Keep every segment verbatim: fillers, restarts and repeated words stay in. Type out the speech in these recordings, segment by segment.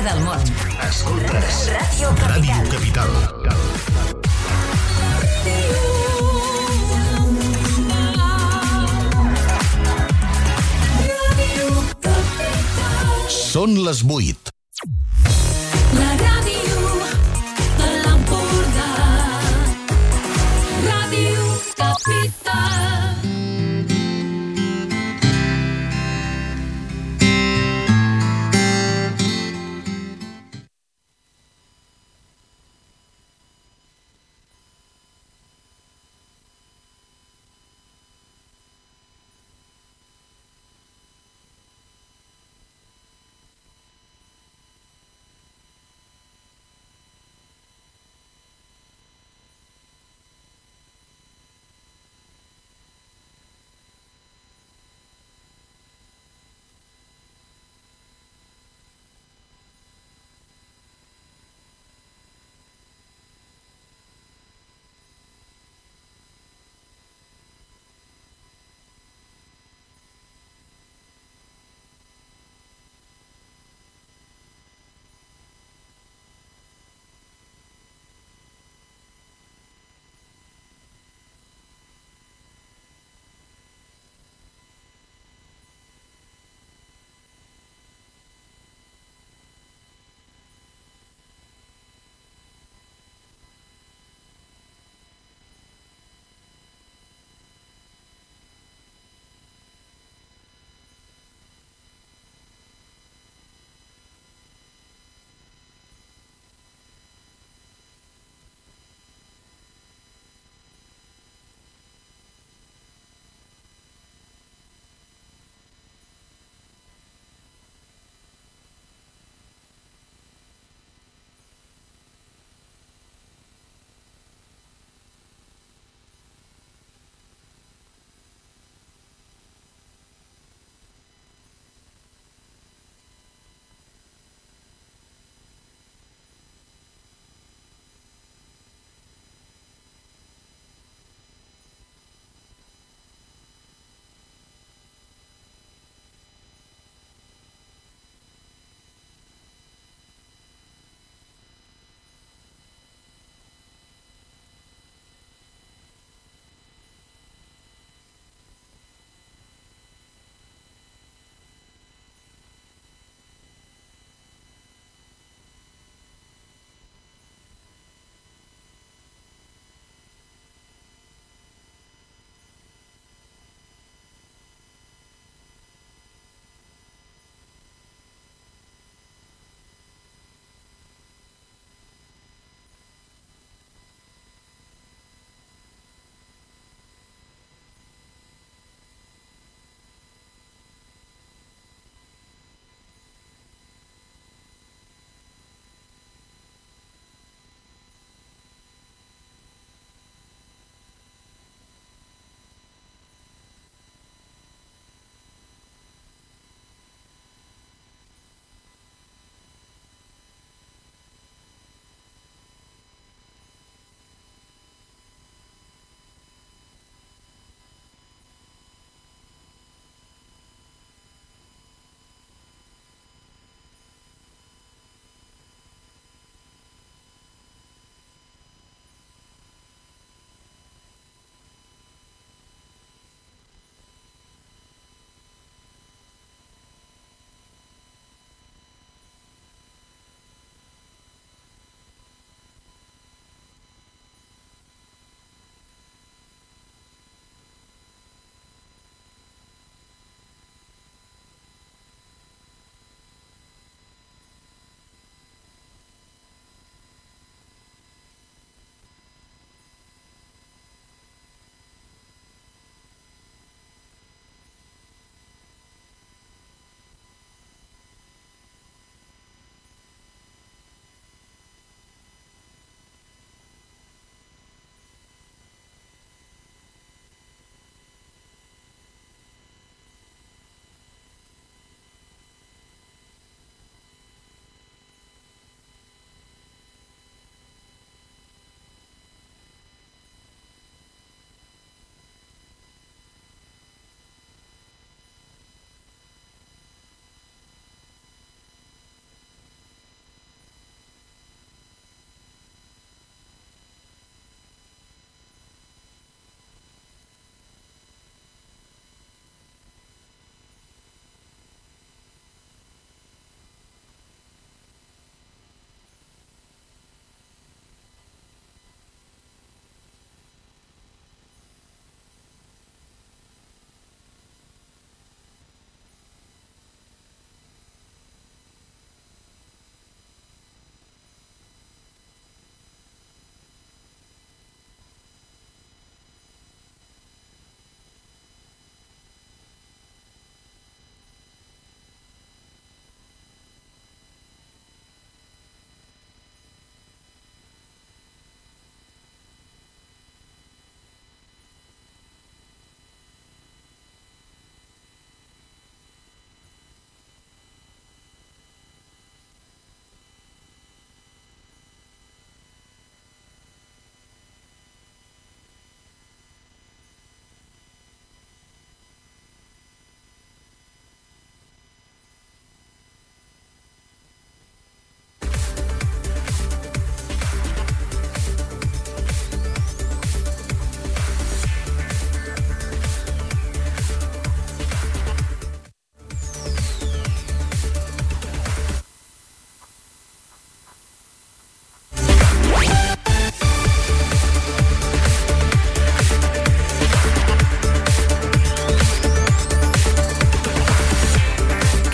del món. Escoltes Ràdio Capital. Ràdio Capital. Són les vuit. La ràdio de l'Empordà. Ràdio Capital.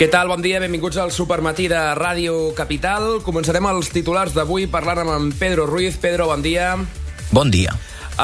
Què tal? Bon dia, benvinguts al Supermatí de Ràdio Capital. Començarem els titulars d'avui parlant amb en Pedro Ruiz. Pedro, bon dia. Bon dia.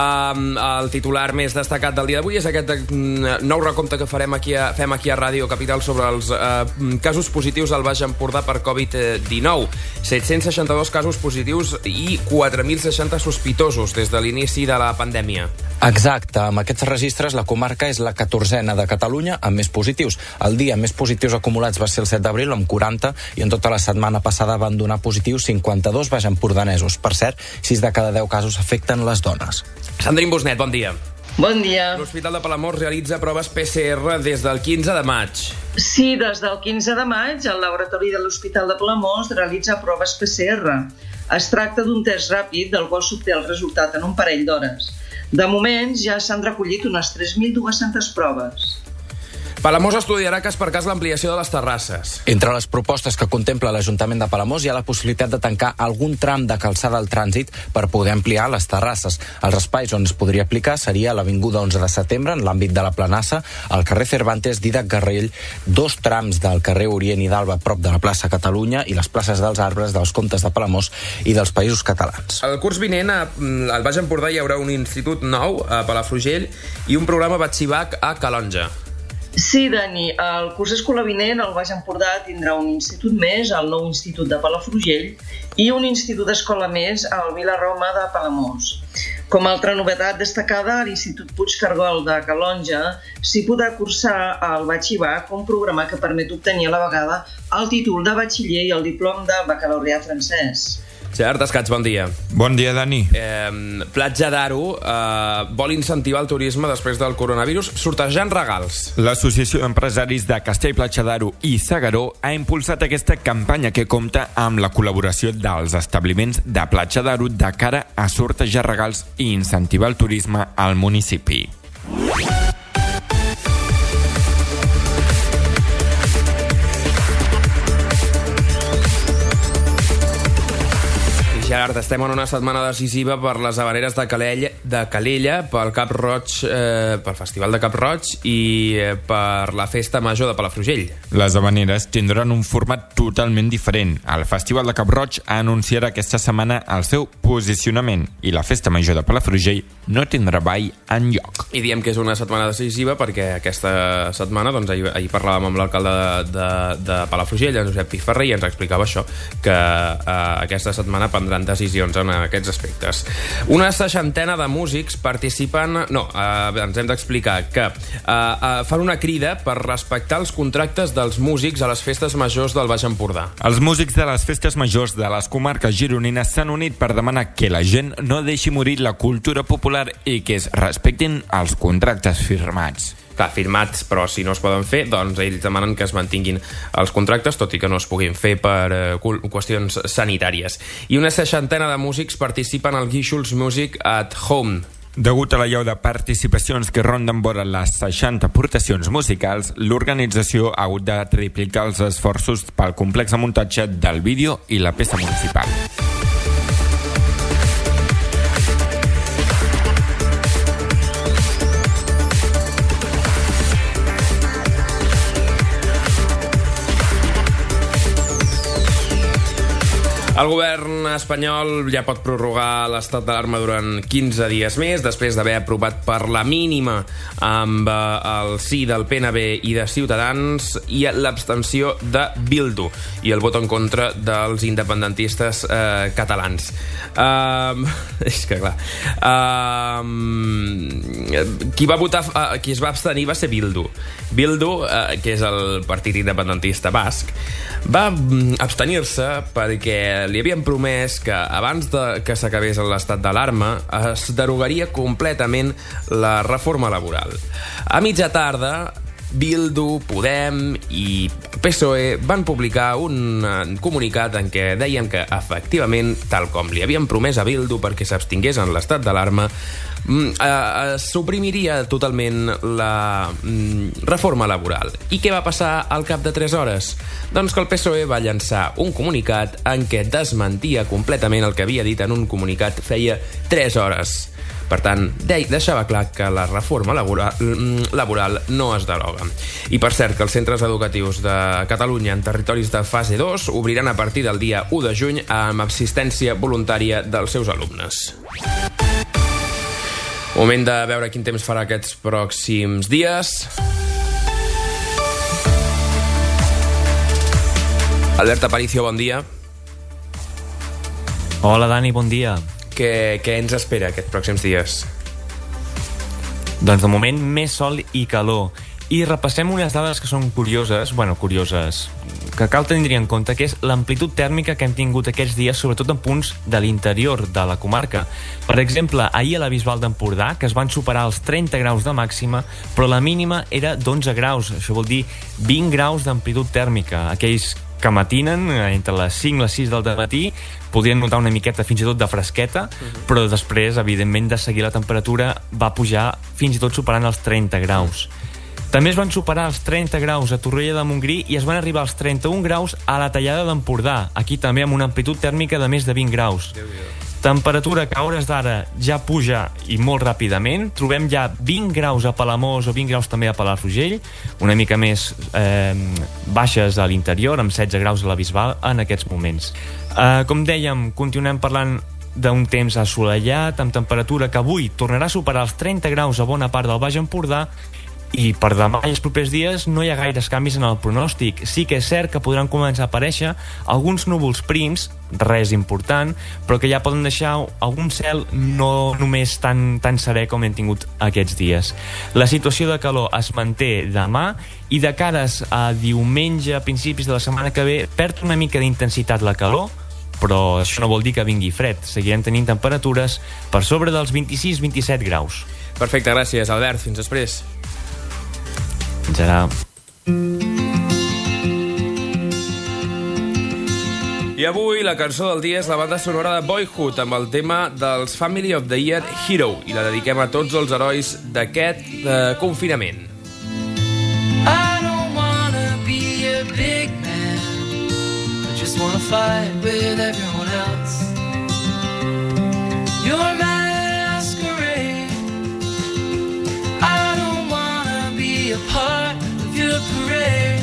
Um, el titular més destacat del dia d'avui és aquest uh, nou recompte que farem aquí a, fem aquí a Ràdio Capital sobre els uh, casos positius al Baix Empordà per covid dinou. set-cents seixanta-dos casos positius i quatre mil seixanta sospitosos des de l'inici de la pandèmia. Exacte. Amb aquests registres, la comarca és la catorzena de Catalunya amb més positius. El dia més positius acumulats va ser el set d'abril, amb quaranta, i en tota la setmana passada van donar positius cinquanta-dos baixempordanesos. Per cert, sis de cada deu casos afecten les dones. Sandrine Busnet, bon dia. Bon dia. L'Hospital de Palamós realitza proves P C R des del quinze de maig. Sí, des del quinze de maig, el laboratori de l'Hospital de Palamós realitza proves P C R. Es tracta d'un test ràpid del qual s'obté el resultat en un parell d'hores. De moment, ja s'han recollit unes tres mil dues-centes proves. Palamós estudiarà cas per cas l'ampliació de les terrasses. Entre les propostes que contempla l'Ajuntament de Palamós hi ha la possibilitat de tancar algun tram de calçada al trànsit per poder ampliar les terrasses. Els espais on es podria aplicar seria l'Avinguda onze de setembre, en l'àmbit de la Planassa, el carrer Cervantes, Dídac Garrell, dos trams del carrer Orient i d'Alba, prop de la plaça Catalunya, i les places dels Arbres, dels Comtes de Palamós i dels Països Catalans. El curs vinent, al Baix Empordà, hi haurà un institut nou a Palafrugell i un programa Batxibac a Calonja. Sí, Dani, el curs escolar vinent al Baix Empordà tindrà un institut més, el nou Institut de Palafrugell, i un institut d'escola més al Vilaroma de Palamós. Com a altra novetat destacada, a l'Institut Puigcargol de Calonja s'hi podrà cursar el Batxibac, un programa que permet obtenir a la vegada el títol de batxiller i el diplom de baccalaureat francès. Gerard Escats, bon dia. Bon dia, Dani. Eh, Platja d'Aro eh, vol incentivar el turisme després del coronavirus sortejant regals. L'Associació d'Empresaris de Castell-Platja d'Aro i S'Agaró ha impulsat aquesta campanya que compta amb la col·laboració dels establiments de Platja d'Aro de cara a sortejar regals i incentivar el turisme al municipi. Gerard, estem en una setmana decisiva per les havaneres de Calella, de Calella pel Cap Roig, eh, pel Festival de Cap Roig i eh, per la Festa Major de Palafrugell. Les havaneres tindran un format totalment diferent. El Festival de Cap Roig anunciarà aquesta setmana el seu posicionament i la Festa Major de Palafrugell no tindrà ball enlloc. I diem que és una setmana decisiva perquè aquesta setmana, doncs ahir, ahir parlàvem amb l'alcalde de, de, de Palafrugell, en Josep Piferrer, i ens explicava això, que eh, aquesta setmana prendran decisions en aquests aspectes. Una seixantena de músics participen... No, eh, ens hem d'explicar que eh, eh, fan una crida per respectar els contractes dels músics a les festes majors del Baix Empordà. Els músics de les festes majors de les comarques gironines s'han unit per demanar que la gent no deixi morir la cultura popular i que es respectin els contractes firmats. Clar, firmats, però si no es poden fer, doncs ells demanen que es mantinguin els contractes, tot i que no es puguin fer per eh, qüestions sanitàries. I una seixantena de músics participen al Guíxols Music at Home. Degut a la llau de participacions que ronden vora les seixanta aportacions musicals, l'organització ha hagut de triplicar els esforços pel complex de muntatge del vídeo i la peça municipal. El govern espanyol ja pot prorrogar l'estat d'alarma durant quinze dies més, després d'haver aprovat per la mínima amb el sí del P N B i de Ciutadans i l'abstenció de Bildu i el vot en contra dels independentistes eh, catalans. Um, és que clar... Um, qui va votar, uh, qui es va abstenir va ser Bildu. Bildu, uh, que és el partit independentista basc, va abstenir-se perquè li havien promès que abans de que s'acabés l'estat d'alarma es derogaria completament la reforma laboral. A mitja tarda, Bildu, Podem i P S O E van publicar un comunicat en què deien que, efectivament, tal com li havien promès a Bildu perquè s'abstingués en l'estat d'alarma, es suprimiria totalment la reforma laboral. I què va passar al cap de tres hores? Doncs que el P S O E va llançar un comunicat en què desmentia completament el que havia dit en un comunicat feia tres hores. Per tant, deixava clar que la reforma laboral, laboral no es deroga. I per cert, que els centres educatius de Catalunya en territoris de fase dos obriran a partir del dia u de juny amb assistència voluntària dels seus alumnes. Moment de veure quin temps farà aquests pròxims dies. Albert Aparicio, bon dia. Hola, Dani, bon dia. Què, què ens espera aquests pròxims dies? Doncs de moment més sol i calor. I repassem unes dades que són curioses, bueno, curioses, que cal tenir en compte, que és l'amplitud tèrmica que hem tingut aquests dies, sobretot en punts de l'interior de la comarca. Per exemple, ahir a la Bisbal d'Empordà, que es van superar els trenta graus de màxima, però la mínima era d'onze graus, això vol dir vint graus d'amplitud tèrmica. Aquells que matinen entre les cinc i les sis del matí podien notar una miqueta fins i tot de fresqueta, uh-huh. però després, evidentment, de seguir la temperatura va pujar fins i tot superant els trenta graus. També es van superar els trenta graus a Torroella de Montgrí i es van arribar als trenta-un graus a la Tallada d'Empordà, aquí també amb una amplitud tèrmica de més de vint graus. Temperatura que a hores d'ara ja puja i molt ràpidament. Trobem ja vint graus a Palamós o vint graus també a Palafrugell, una mica més eh, baixes a l'interior, amb setze graus a la Bisbal en aquests moments. Eh, com dèiem, continuem parlant d'un temps assolellat, amb temperatura que avui tornarà a superar els trenta graus a bona part del Baix Empordà, i per demà i els propers dies no hi ha gaires canvis en el pronòstic. Sí que és cert que podran començar a aparèixer alguns núvols prims, res important, però que ja poden deixar algun cel no només tan, tan serè com hem tingut aquests dies. La situació de calor es manté demà i de cares a diumenge, a principis de la setmana que ve, perd una mica d'intensitat la calor, però això no vol dir que vingui fred. Seguirem tenint temperatures per sobre dels vint-i-sis vint-i-set graus. Perfecte, gràcies, Albert. Fins després. Fins ara. I avui la cançó del dia és la banda sonora de Boyhood amb el tema dels Family of the Year Hero i la dediquem a tots els herois d'aquest eh, confinament. I don't wanna be a big man, I just wanna fight with everyone else. Your masquerade, I don't wanna be a part of your parade.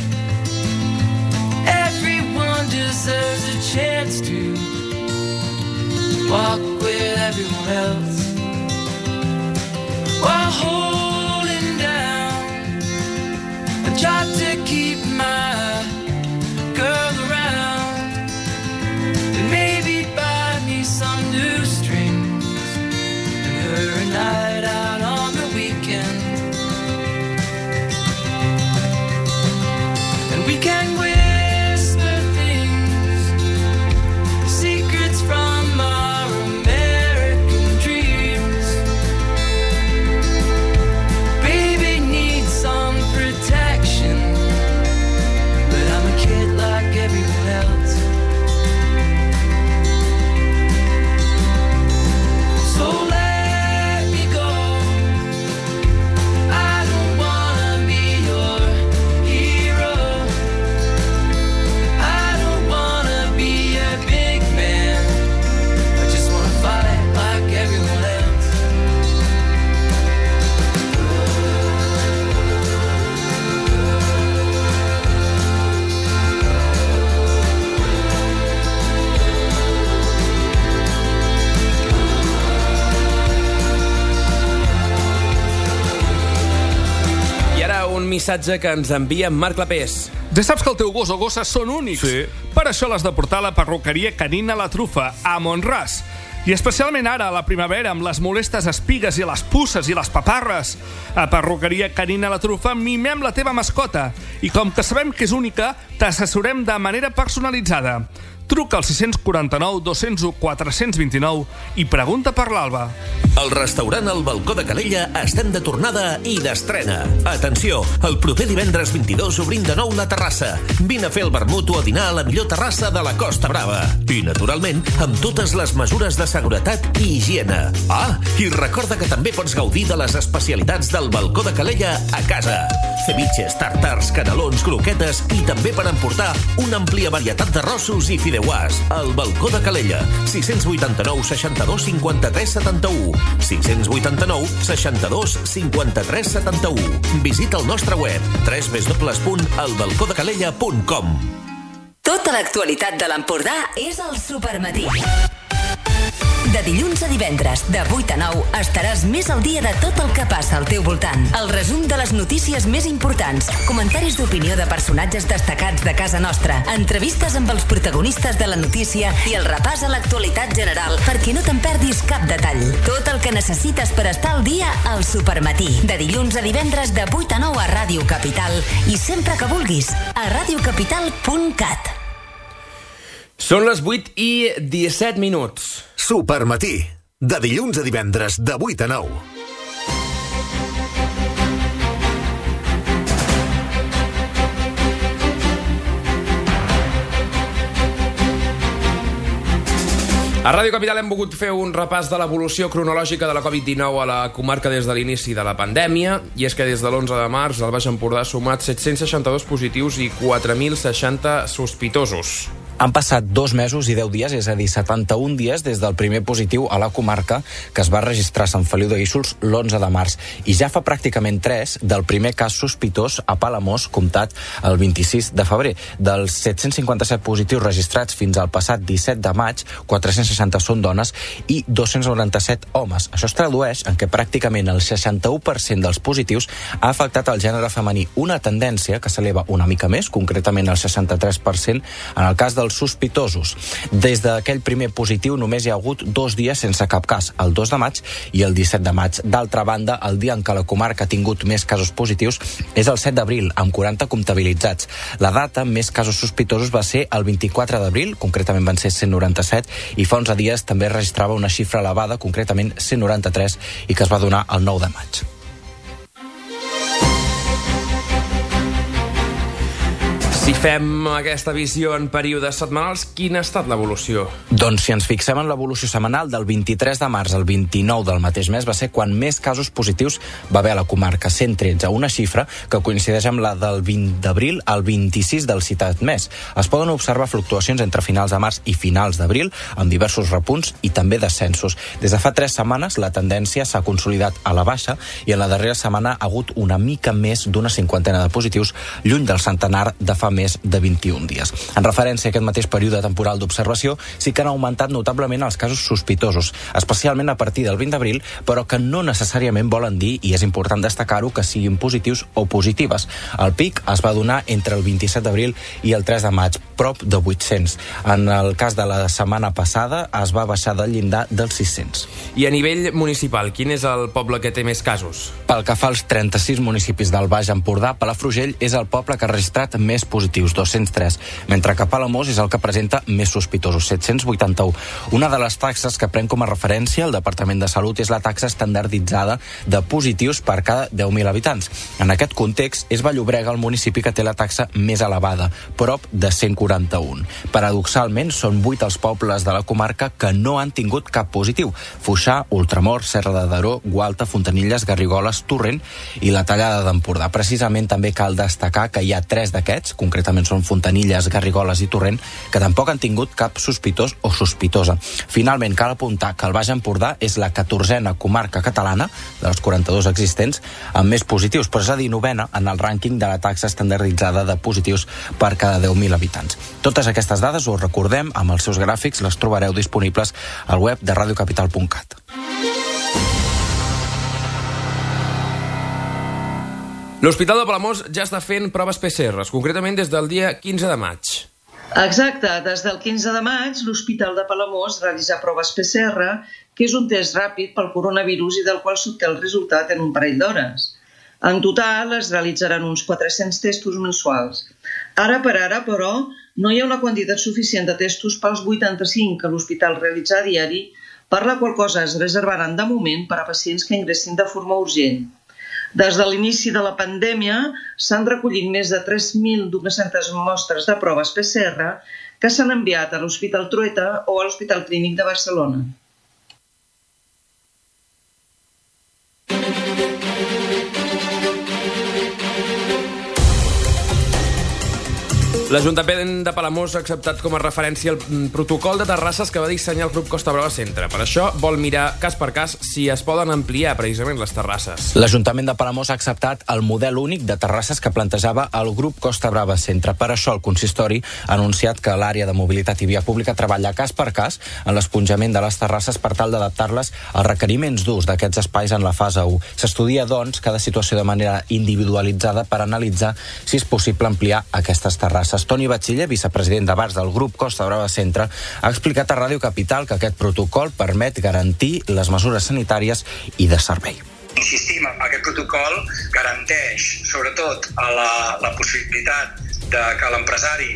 Everyone deserves a chance to walk with everyone else while holding down a job to keep my girl around and maybe buy me some new strings and her a night out on the weekend. And we can whisper things, secrets from our American dreams. Baby needs some protection, but I'm a kid like everyone else. So let me go, I don't wanna be your hero, I don't wanna be a big man, I just wanna fight like everyone else. I ara un missatge que ens envia Marc Clapés. Ja saps que el teu gos o gossa són únics. Sí. Per això l'has de portar a la perruqueria Canina La Trufa, a Mont-ras. I especialment ara, a la primavera, amb les molestes espigues i les puces i les paparres. A perruqueria Canina La Trufa mimem la teva mascota. I com que sabem que és única, t'assessorem de manera personalitzada. Truca al sis quatre nou, dos zero u, quatre dos nou i pregunta per l'Alba. El restaurant El Balcó de Calella estem de tornada i d'estrena. Atenció, el proper divendres vint-i-dos obrim de nou la terrassa. Vine a fer el vermut o a dinar a la millor terrassa de la Costa Brava. I, naturalment, amb totes les mesures de seguretat i higiene. Ah, i recorda que també pots gaudir de les especialitats del Balcó de Calella a casa. Ceviches, tàrtars, canelons, croquetes i també per emportar una àmplia varietat d'arrossos i fideus Ideuàs, el balcó de Calella. sis vuit nou, seixanta-dos, cinquanta-tres, setanta-u. sis vuit nou, seixanta-dos, cinquanta-tres, setanta-u. Visita el nostre web w w w punt el balcó de calella punt com. Tota l'actualitat de l'Empordà és al Supermatí. De dilluns a divendres, de vuit a nou, estaràs més al dia de tot el que passa al teu voltant. El resum de les notícies més importants, comentaris d'opinió de personatges destacats de casa nostra, entrevistes amb els protagonistes de la notícia i el repàs a l'actualitat general perquè no te'n perdis cap detall. Tot el que necessites per estar al dia al Supermatí. De dilluns a divendres, de vuit a nou a Ràdio Capital i sempre que vulguis, a radiocapital punt cat. Són les vuit i disset minuts. Supermatí, de dilluns a divendres, de vuit a nou. A Ràdio Capital hem volgut fer un repàs de l'evolució cronològica de la covid dinou a la comarca des de l'inici de la pandèmia, i és que des de l'onze de març el Baix Empordà ha sumat set-cents seixanta-dos positius i quatre mil seixanta sospitosos. Han passat dos mesos i deu dies, és a dir, setanta-un dies des del primer positiu a la comarca que es va registrar a Sant Feliu de Guíxols l'onze de març. I ja fa pràcticament tres del primer cas sospitós a Palamós, comptat el vint-i-sis de febrer. Dels set-cents cinquanta-set positius registrats fins al passat disset de maig, quatre-cents seixanta són dones i dos-cents noranta-set homes. Això es tradueix en què pràcticament el seixanta-u per cent dels positius ha afectat el gènere femení, una tendència que s'eleva una mica més, concretament el seixanta-tres per cent en el cas dels sospitosos. Des d'aquell primer positiu només hi ha hagut dos dies sense cap cas, el dos de maig i el disset de maig. D'altra banda, el dia en què la comarca ha tingut més casos positius és el set d'abril, amb quaranta comptabilitzats. La data amb més casos sospitosos va ser el vint-i-quatre d'abril, concretament van ser cent noranta-set, i fa onze dies també registrava una xifra elevada, concretament cent noranta-tres, i que es va donar el nou de maig. Si fem aquesta visió en períodes setmanals, quina ha estat l'evolució? Doncs si ens fixem en l'evolució setmanal, del vint-i-tres de març al vint-i-nou del mateix mes va ser quan més casos positius va haver a la comarca, cent tretze, una xifra que coincideix amb la del vint d'abril al vint-i-sis del citat mes. Es poden observar fluctuacions entre finals de març i finals d'abril, amb diversos repunts i també descensos. Des de fa tres setmanes la tendència s'ha consolidat a la baixa i en la darrera setmana ha hagut una mica més d'una cinquantena de positius, lluny del centenar de fa més de vint-i-un dies. En referència a aquest mateix període temporal d'observació, sí que han augmentat notablement els casos sospitosos, especialment a partir del vint d'abril, però que no necessàriament volen dir, i és important destacar-ho, que siguin positius o positives. El pic es va donar entre el vint-i-set d'abril i el tres de maig, prop de vuit-cents. En el cas de la setmana passada es va baixar del llindar dels sis-cents. I a nivell municipal, quin és el poble que té més casos? Pel que fa als trenta-sis municipis del Baix Empordà, Palafrugell és el poble que ha registrat més positius, dos-cents tres, mentre que Palamós és el que presenta més sospitosos, set-cents vuitanta-u. Una de les taxes que pren com a referència el Departament de Salut és la taxa estandarditzada de positius per cada deu mil habitants. En aquest context, és Vall-llobrega el municipi que té la taxa més elevada, prop de cent quaranta-un. Paradoxalment, són vuit els pobles de la comarca que no han tingut cap positiu: Foixà, Ultramort, Serra de Daró, Gualta, Fontanilles, Garrigoles, Torrent i la Tallada d'Empordà. Precisament també cal destacar que hi ha tres d'aquests, concretament són Fontanilles, Garrigoles i Torrent, que tampoc han tingut cap sospitós o sospitosa. Finalment, cal apuntar que el Baix Empordà és la catorzena comarca catalana, de les quaranta-dues existents, amb més positius, però és a dir, novena en el rànquing de la taxa estandarditzada de positius per cada deu mil habitants. Totes aquestes dades, us recordem, amb els seus gràfics, les trobareu disponibles al web de radiocapital punt cat. L'Hospital de Palamós ja està fent proves P C R, concretament des del dia quinze de maig. Exacte, des del quinze de maig l'Hospital de Palamós realitza proves P C R, que és un test ràpid pel coronavirus i del qual s'obté el resultat en un parell d'hores. En total es realitzaran uns quatre-cents testos mensuals. Ara per ara, però, no hi ha una quantitat suficient de testos pels vuitanta-cinc que l'hospital realitza a diari, per la qual cosa es reservaran de moment per a pacients que ingressin de forma urgent. Des de l'inici de la pandèmia s'han recollit més de tres mil dues-centes mostres de proves P C R que s'han enviat a l'Hospital Trueta o a l'Hospital Clínic de Barcelona. L'Ajuntament de Palamós ha acceptat com a referència el protocol de terrasses que va dissenyar el Grup Costa Brava Centre. Per això vol mirar cas per cas si es poden ampliar precisament les terrasses. L'Ajuntament de Palamós ha acceptat el model únic de terrasses que plantejava el Grup Costa Brava Centre. Per això el consistori ha anunciat que l'àrea de mobilitat i via pública treballa cas per cas en l'esponjament de les terrasses per tal d'adaptar-les als requeriments d'ús d'aquests espais en la fase u. S'estudia, doncs, cada situació de manera individualitzada per analitzar si és possible ampliar aquestes terrasses. Toni Batxiller, vicepresident de bars del Grup Costa Brava Centre, ha explicat a Ràdio Capital que aquest protocol permet garantir les mesures sanitàries i de servei. Insistim, aquest protocol garanteix, sobretot, a la, la possibilitat de que l'empresari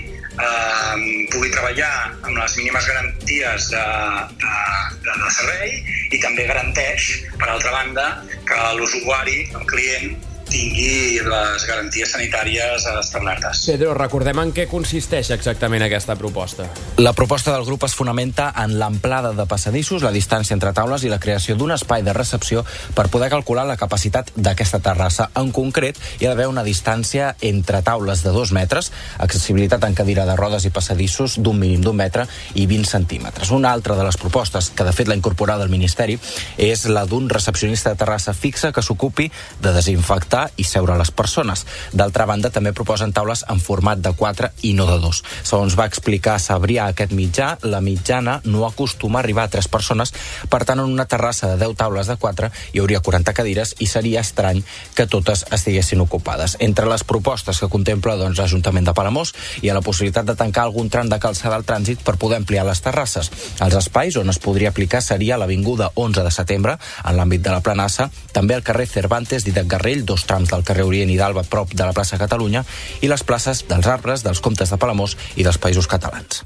eh, pugui treballar amb les mínimes garanties de, de, de, de servei i també garanteix, per altra banda, que l'usuari, el client, tingui les garanties sanitàries establertes. Pedro, recordem en què consisteix exactament aquesta proposta. La proposta del grup es fonamenta en l'amplada de passadissos, la distància entre taules i la creació d'un espai de recepció per poder calcular la capacitat d'aquesta terrassa. En concret, hi ha d'haver una distància entre taules de dos metres, accessibilitat en cadira de rodes i passadissos d'un mínim d'un metre i vint centímetres. Una altra de les propostes, que de fet l'ha incorporada el Ministeri, és la d'un recepcionista de terrassa fixa que s'ocupi de desinfectar i seure les persones. D'altra banda, també proposen taules en format de quatre i no de dos. Segons va explicar Sabrià aquest mitjà, la mitjana no acostuma a arribar a tres persones, per tant, en una terrassa de deu taules de quatre hi hauria quaranta cadires i seria estrany que totes estiguessin ocupades. Entre les propostes que contempla doncs, l'Ajuntament de Palamós hi ha la possibilitat de tancar algun tram de calçada al trànsit per poder ampliar les terrasses. Els espais on es podria aplicar seria l'Avinguda onze de setembre, en l'àmbit de la Planassa, també el carrer Cervantes Dídac Garrell, dos trams del carrer Orient i d'Alba, prop de la plaça Catalunya, i les places dels Arbres, dels Comtes de Palamós i dels Països Catalans.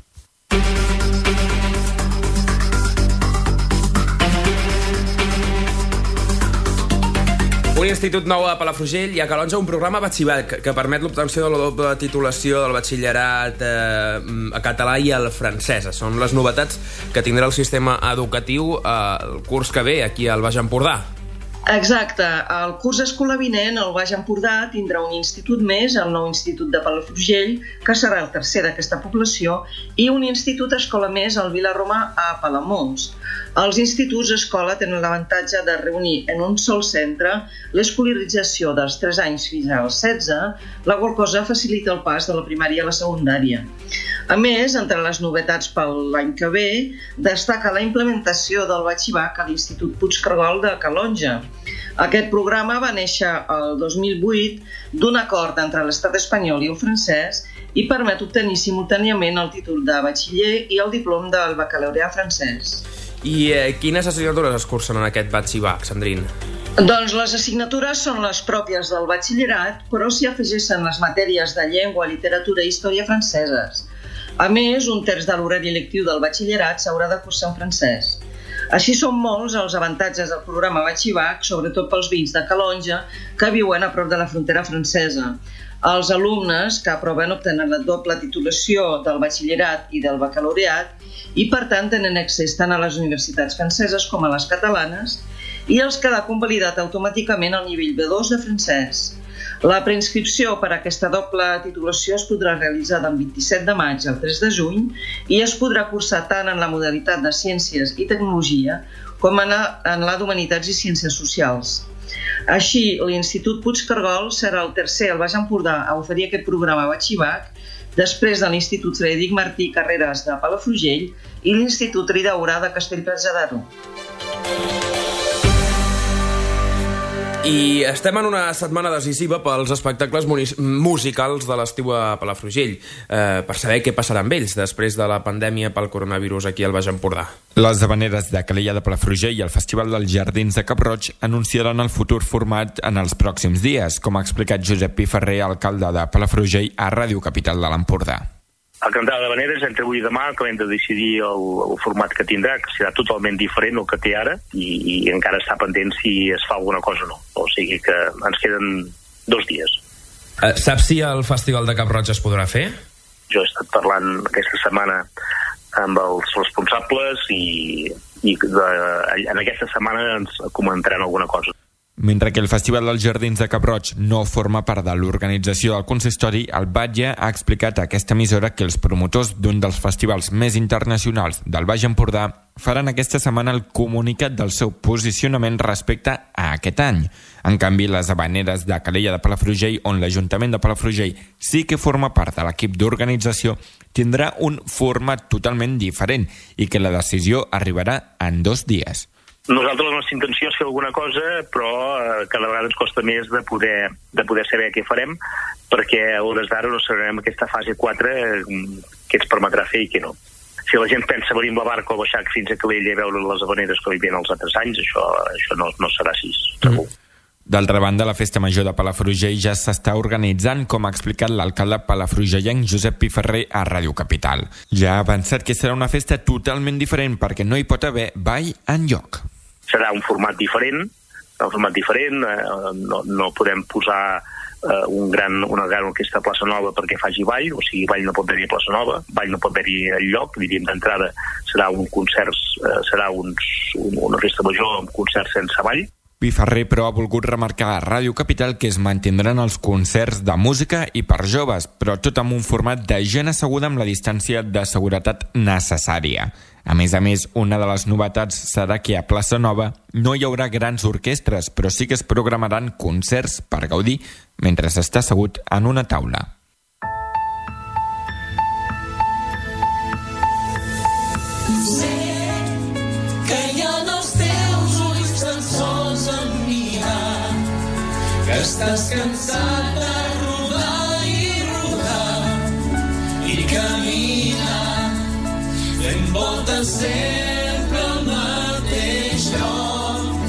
Un institut nou a Palafrugell i a Calonja un programa Batxibac que permet l'obtenció de la doble titulació del batxillerat eh, a català i al francès. Són les novetats que tindrà el sistema educatiu eh, el curs que ve aquí al Baix Empordà. Exacte. El curs escolar vinent al Baix Empordà tindrà un institut més, el nou Institut de Palafrugell, que serà el tercer d'aquesta població, i un institut escola més al Vilarroma a Palamós. Els instituts escola tenen l'avantatge de reunir en un sol centre l'escolarització dels tres anys fins als setze, la qual cosa facilita el pas de la primària a la secundària. A més, entre les novetats per l'any que ve, destaca la implementació del batxibac a l'Institut Puigcargol de Calonja. Aquest programa va néixer el dos mil vuit d'un acord entre l'estat espanyol i el francès i permet obtenir simultàniament el títol de batxiller i el diplom del bacalaureat francès. I eh, quines assignatures es cursen en aquest batxibac, Sandrine? Doncs les assignatures són les pròpies del batxillerat, però s'hi afegeixen les matèries de llengua, literatura i història franceses. A més, un terç de l'horari lectiu del batxillerat s'haurà de cursar en francès. Així són molts els avantatges del programa Batxibac, sobretot pels veïns de Calonja, que viuen a prop de la frontera francesa. Els alumnes que aproven obtenen la doble titulació del batxillerat i del bacalaureat i, per tant, tenen accés tant a les universitats franceses com a les catalanes i els queda convalidat automàticament el nivell B dos de francès. La preinscripció per a aquesta doble titulació es podrà realitzar del vint-i-set de maig al tres de juny i es podrà cursar tant en la modalitat de Ciències i Tecnologia com en la d'Humanitats i Ciències Socials. Així, l'Institut Puigcargol serà el tercer al Baix Empordà a oferir aquest programa Batxibac, després de l'Institut Frederic Martí Carreras de Palafrugell i l'Institut Ridaura de Castellplatja d'Aro. I estem en una setmana decisiva pels espectacles musicals de l'estiu a Palafrugell, eh, per saber què passarà amb ells després de la pandèmia pel coronavirus aquí al Baix Empordà. Les Havaneres de Calella de Palafrugell i el Festival dels Jardins de Cap-roig anunciaran el futur format en els pròxims dies, com ha explicat Josep Pi Ferrer, alcalde de Palafrugell, a Ràdio Capital de l'Empordà. El Cantar d'Havaneres, entre avui i demà, acabem de decidir el, el format que tindrà, que serà totalment diferent del que té ara, i, i encara està pendent si es fa alguna cosa o no. O sigui que ens queden dos dies. Eh, saps si el Festival de Cap-roig es podrà fer? Jo he estat parlant aquesta setmana amb els responsables i, i de, en aquesta setmana ens comentaran alguna cosa. Mentre que el Festival dels Jardins de Cap-roig no forma part de l'organització del consistori, el Batlle ha explicat a aquesta emissora que els promotors d'un dels festivals més internacionals del Baix Empordà faran aquesta setmana el comunicat del seu posicionament respecte a aquest any. En canvi, les Havaneres de Calella de Palafrugell, on l'Ajuntament de Palafrugell sí que forma part de l'equip d'organització, tindrà un format totalment diferent i que la decisió arribarà en dos dies. Nosaltres la nostra intenció és fer alguna cosa, però eh, cada vegada ens costa més de poder, de poder saber què farem, perquè a hores d'ara no sabrem aquesta fase quatre eh, què ens permetrà fer i què no. Si la gent pensa venir amb la barca o baixar fins a Calella i veure les havaneres que hi havia els altres anys, això, això no, no serà així, segur. Mm. D'altra banda, la Festa Major de Palafrugell ja s'està organitzant, com ha explicat l'alcalde palafrugellenc Josep Piferrer a Ràdio Capital. Ja ha avançat que serà una festa totalment diferent perquè no hi pot haver ball enlloc. Serà un format diferent, un format diferent, eh, no, no podem posar eh, un gran, una gran orquestra a Plaça Nova perquè faci ball, o sigui, ball no pot haver-hi a Plaça Nova, ball no pot haver-hi enlloc, diríem d'entrada serà un concert, eh, serà uns, un, una festa major amb concerts sense ball. Piferrer, però, ha volgut remarcar a Ràdio Capital que es mantindran els concerts de música i per joves, però tot amb un format de gent asseguda amb la distància de seguretat necessària. A més a més, una de les novetats serà que a Plaça Nova no hi haurà grans orquestres, però sí que es programaran concerts per gaudir mentre s'està assegut en una taula. Estàs cansat de rodar i rodar i caminar fent voltes sempre al mateix lloc.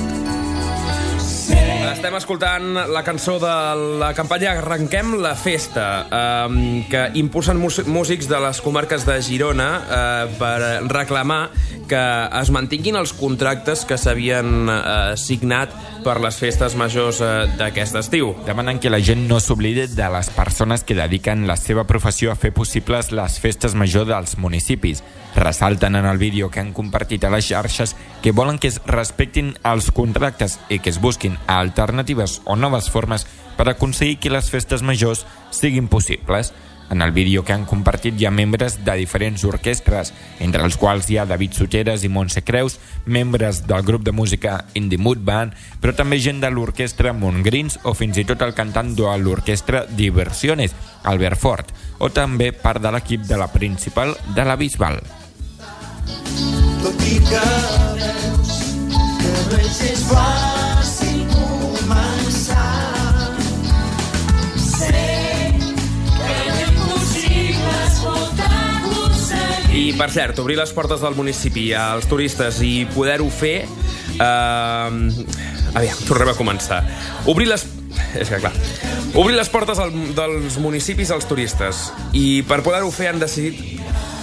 Estem escoltant la cançó de la campanya Arrenquem la Festa, eh, que impulsen músics de les comarques de Girona eh, per reclamar que es mantinguin els contractes que s'havien eh, signat per les festes majors eh, d'aquest estiu. Demanen que la gent no s'oblidi de les persones que dediquen la seva professió a fer possibles les festes majors dels municipis. Ressalten en el vídeo que han compartit a les xarxes que volen que es respectin els contractes i que es busquin alternatives o noves formes per aconseguir que les festes majors siguin possibles. En el vídeo que han compartit hi ha membres de diferents orquestres, entre els quals hi ha David Soteres i Montse Creus, membres del grup de música Indie Mood Band, però també gent de l'orquestra Montgrins o fins i tot el cantant de l'orquestra Diversiones, Albert Fort, o també part de l'equip de la Principal de la Bisbal. Tot i que veus que no és fàcil començar, i, per cert, obrir les portes del municipi als turistes i poder-ho fer... Eh... Aviam, tornem a començar. Obrir les... És que, clar... Obrir les portes al, dels municipis als turistes. I per poder-ho fer han decidit...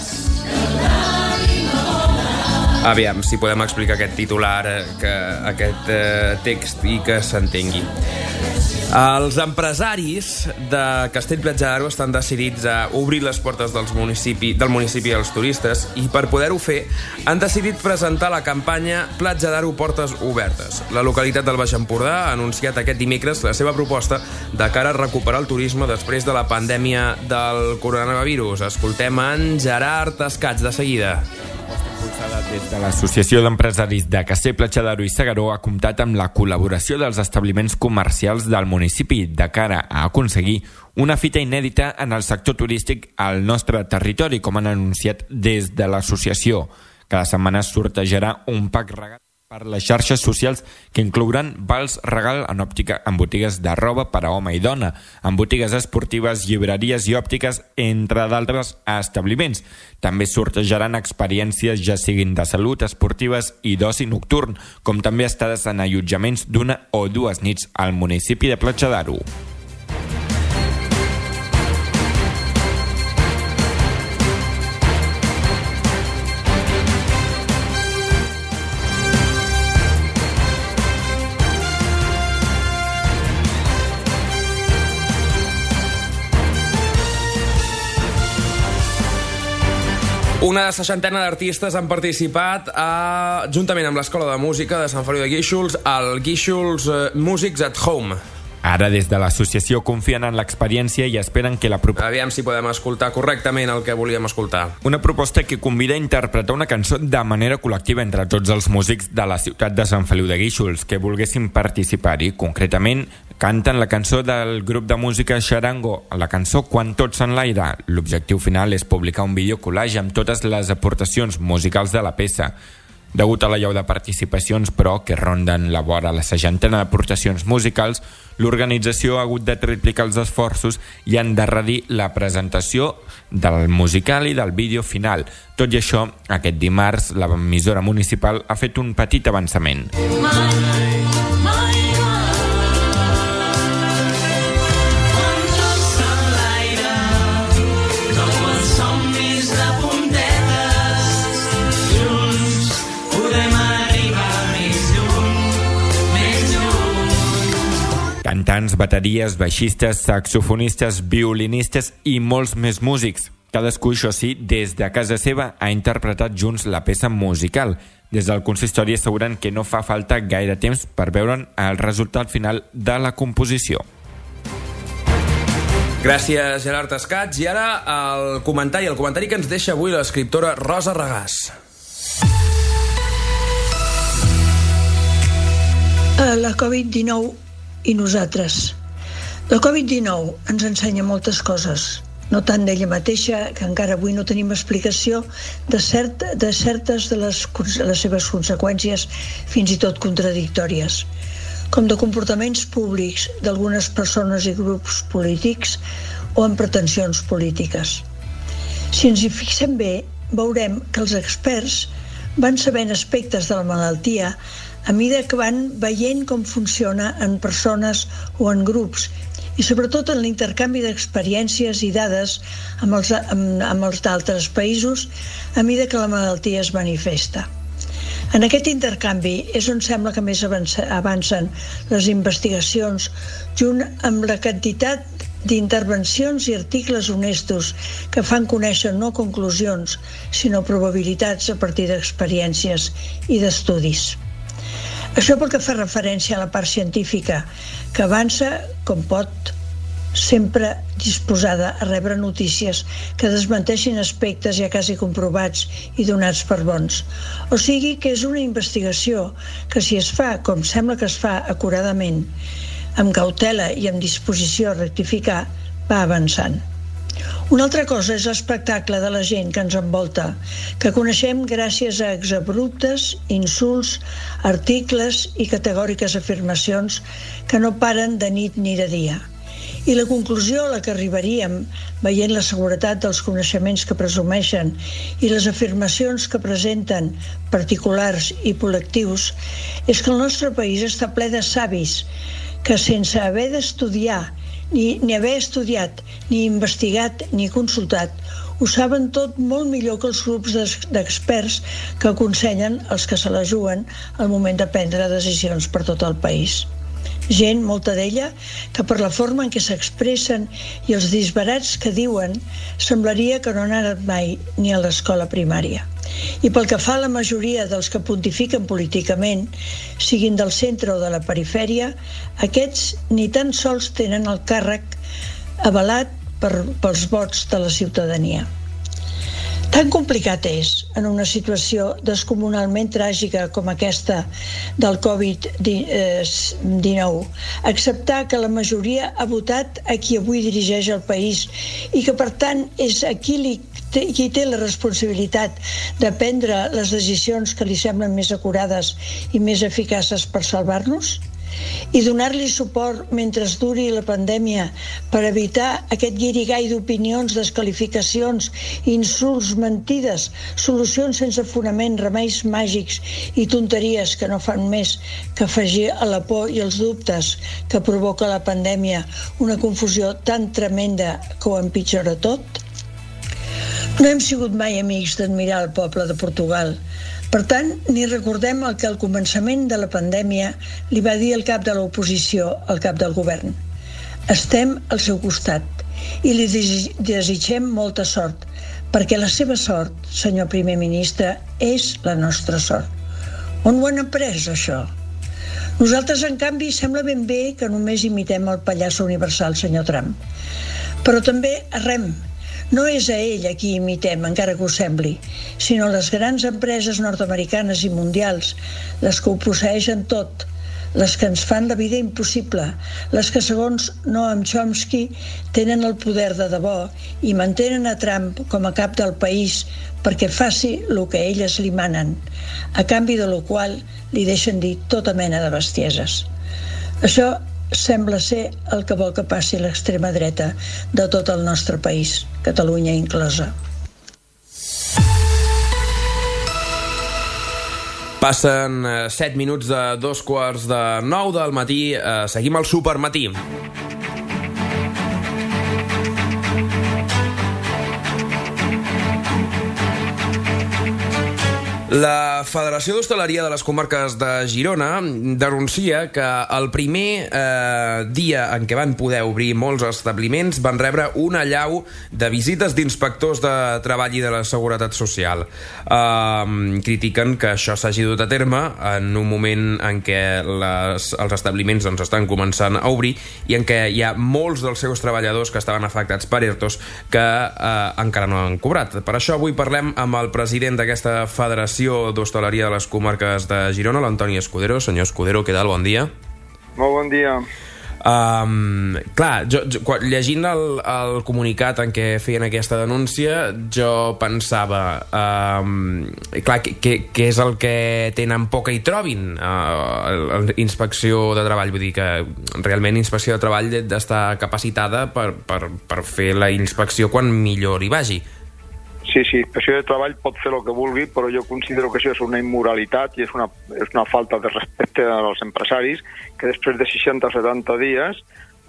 Aviam, si podem explicar aquest titular, que, aquest eh, text i que s'entengui. Els empresaris de Castell-Platja d'Aro estan decidits a obrir les portes dels municipi, del municipi als turistes i per poder-ho fer han decidit presentar la campanya Platja d'Aro Portes Obertes. La localitat del Baix Empordà ha anunciat aquest dimecres la seva proposta de cara a recuperar el turisme després de la pandèmia del coronavirus. Escoltem en Gerard Escats de seguida. Des de l'Associació d'Empresaris de Castell-Platja d'Aro i S'Agaró ha comptat amb la col·laboració dels establiments comercials del municipi de cara a aconseguir una fita inèdita en el sector turístic al nostre territori, com han anunciat des de l'associació. Cada setmana es sortejarà un pack regat per les xarxes socials que inclouran vals regal en òptica en botigues de roba per a home i dona, en botigues esportives, llibreries i òptiques, entre d'altres establiments. També sortejaran experiències ja siguin de salut, esportives i d'oci nocturn, com també estades en allotjaments d'una o dues nits al municipi de Platja d'Aro. Una seixantena d'artistes han participat a, juntament amb l'Escola de Música de Sant Feliu de Guíxols, al Guíxols Musics at Home. Ara, des de l'associació, confien en l'experiència i esperen que la proposta... Aviam si podem escoltar correctament el que volíem escoltar. Una proposta que convida a interpretar una cançó de manera col·lectiva entre tots els músics de la ciutat de Sant Feliu de Guíxols que volguessin participar-hi. Concretament, canten la cançó del grup de música Xarango, la cançó Quan tots s'enlaira. L'objectiu final és publicar un vídeo collage amb totes les aportacions musicals de la peça. Degut a la llau de participacions, però, que ronden la vora la seixantena d'aportacions musicals, l'organització ha hagut de triplicar els esforços i han d'endarrerir la presentació del musical i del vídeo final. Tot i això, aquest dimarts, l'emissora municipal ha fet un petit avançament. Cantants, bateries, baixistes, saxofonistes, violinistes i molts més músics. Cadascú, això sí, des de casa seva ha interpretat junts la peça musical. Des del consistori asseguren que no fa falta gaire temps per veure'n el resultat final de la composició. Gràcies, Gerard Escats. I ara el comentari, el comentari que ens deixa avui l'escriptora Rosa Regàs. La covid dinou i nosaltres. La covid dinou ens ensenya moltes coses, no tant d'ella mateixa, que encara avui no tenim explicació de, cert, de certes de les, les seves conseqüències, fins i tot contradictòries, com de comportaments públics d'algunes persones i grups polítics o amb pretensions polítiques. Si ens hi fixem bé, veurem que els experts van sabent aspectes de la malaltia a mesura que van veient com funciona en persones o en grups i sobretot en l'intercanvi d'experiències i dades amb els, amb, amb els d'altres països a mesura que la malaltia es manifesta. En aquest intercanvi és on sembla que més avança, avancen les investigacions, junt amb la quantitat d'intervencions i articles honestos que fan conèixer no conclusions, sinó probabilitats a partir d'experiències i d'estudis. Això pel que fa referència a la part científica, que avança com pot, sempre disposada a rebre notícies que desmenteixin aspectes ja quasi comprovats i donats per bons. O sigui que és una investigació que, si es fa com sembla que es fa acuradament, amb cautela i amb disposició a rectificar, va avançant. Una altra cosa és l'espectacle de la gent que ens envolta, que coneixem gràcies a exabruptes, insults, articles i categòriques afirmacions que no paren de nit ni de dia. I la conclusió a la que arribaríem, veient la seguretat dels coneixements que presumeixen i les afirmacions que presenten particulars i col·lectius, és que el nostre país està ple de savis que, sense haver d'estudiar Ni, ni haver estudiat, ni investigat, ni consultat, ho saben tot molt millor que els grups d'experts que aconsellen els que se la juguen al moment de prendre decisions per tot el país. Gent, molta d'ella, que per la forma en què s'expressen i els disbarats que diuen, semblaria que no han anat mai ni a l'escola primària. I pel que fa a la majoria dels que pontifiquen políticament, siguin del centre o de la perifèria, aquests ni tan sols tenen el càrrec avalat per, pels vots de la ciutadania. Tan complicat és, en una situació descomunalment tràgica com aquesta del covid dinou, acceptar que la majoria ha votat a qui avui dirigeix el país i que, per tant, és a qui li qui té la responsabilitat de prendre les decisions que li semblen més acurades i més eficaces per salvar-nos? I donar-li suport mentre duri la pandèmia per evitar aquest guirigall d'opinions, desqualificacions, insults, mentides, solucions sense fonament, remeis màgics i tonteries que no fan més que afegir a la por i els dubtes que provoca la pandèmia una confusió tan tremenda que ho empitjora tot? No hem sigut mai amics d'admirar el poble de Portugal. Per tant, ni recordem el que al començament de la pandèmia li va dir el cap de l'oposició al cap del govern. Estem al seu costat i li desitgem molta sort, perquè la seva sort, senyor primer ministre, és la nostra sort. On ho han après, això? Nosaltres, en canvi, sembla ben bé que només imitem el pallasso universal, senyor Trump. Però també a rem. No és a ell a qui imitem, encara que ho sembli, sinó les grans empreses nord-americanes i mundials, les que ho posseeixen tot, les que ens fan la vida impossible, les que, segons Noam Chomsky, tenen el poder de debò i mantenen a Trump com a cap del país perquè faci el que elles li manen, a canvi de lo qual li deixen dir tota mena de bestieses. Això sembla ser el que vol que passi l'extrema dreta de tot el nostre país, Catalunya inclosa. Passen set minuts de dos quarts de nou del matí. Eh, seguim al Supermatí. La Federació d'Hostaleria de les Comarques de Girona denuncia que el primer eh, dia en què van poder obrir molts establiments van rebre una allau de visites d'inspectors de treball i de la seguretat social. Eh, critiquen que això s'hagi dut a terme en un moment en què les, els establiments doncs, estan començant a obrir i en què hi ha molts dels seus treballadors que estaven afectats per ERTOs que eh, encara no han cobrat. Per això avui parlem amb el president d'aquesta federació d'Hostaleria de les Comarques de Girona, l'Antoni Escudero. Senyor Escudero, què tal? Bon dia. Molt bon dia. Um, clar, jo, jo, quan, llegint el, el comunicat en què feien aquesta denúncia, jo pensava um, clar, què és el que tenen poca hi trobin uh, inspecció de treball, vull dir que realment inspecció de treball d'estar capacitada per, per, per fer la inspecció quan millor hi vagi. Sí, sí, inspecció de treball pot fer el que vulgui, però jo considero que això és una immoralitat i és una, és una falta de respecte als empresaris que després de seixanta o setanta dies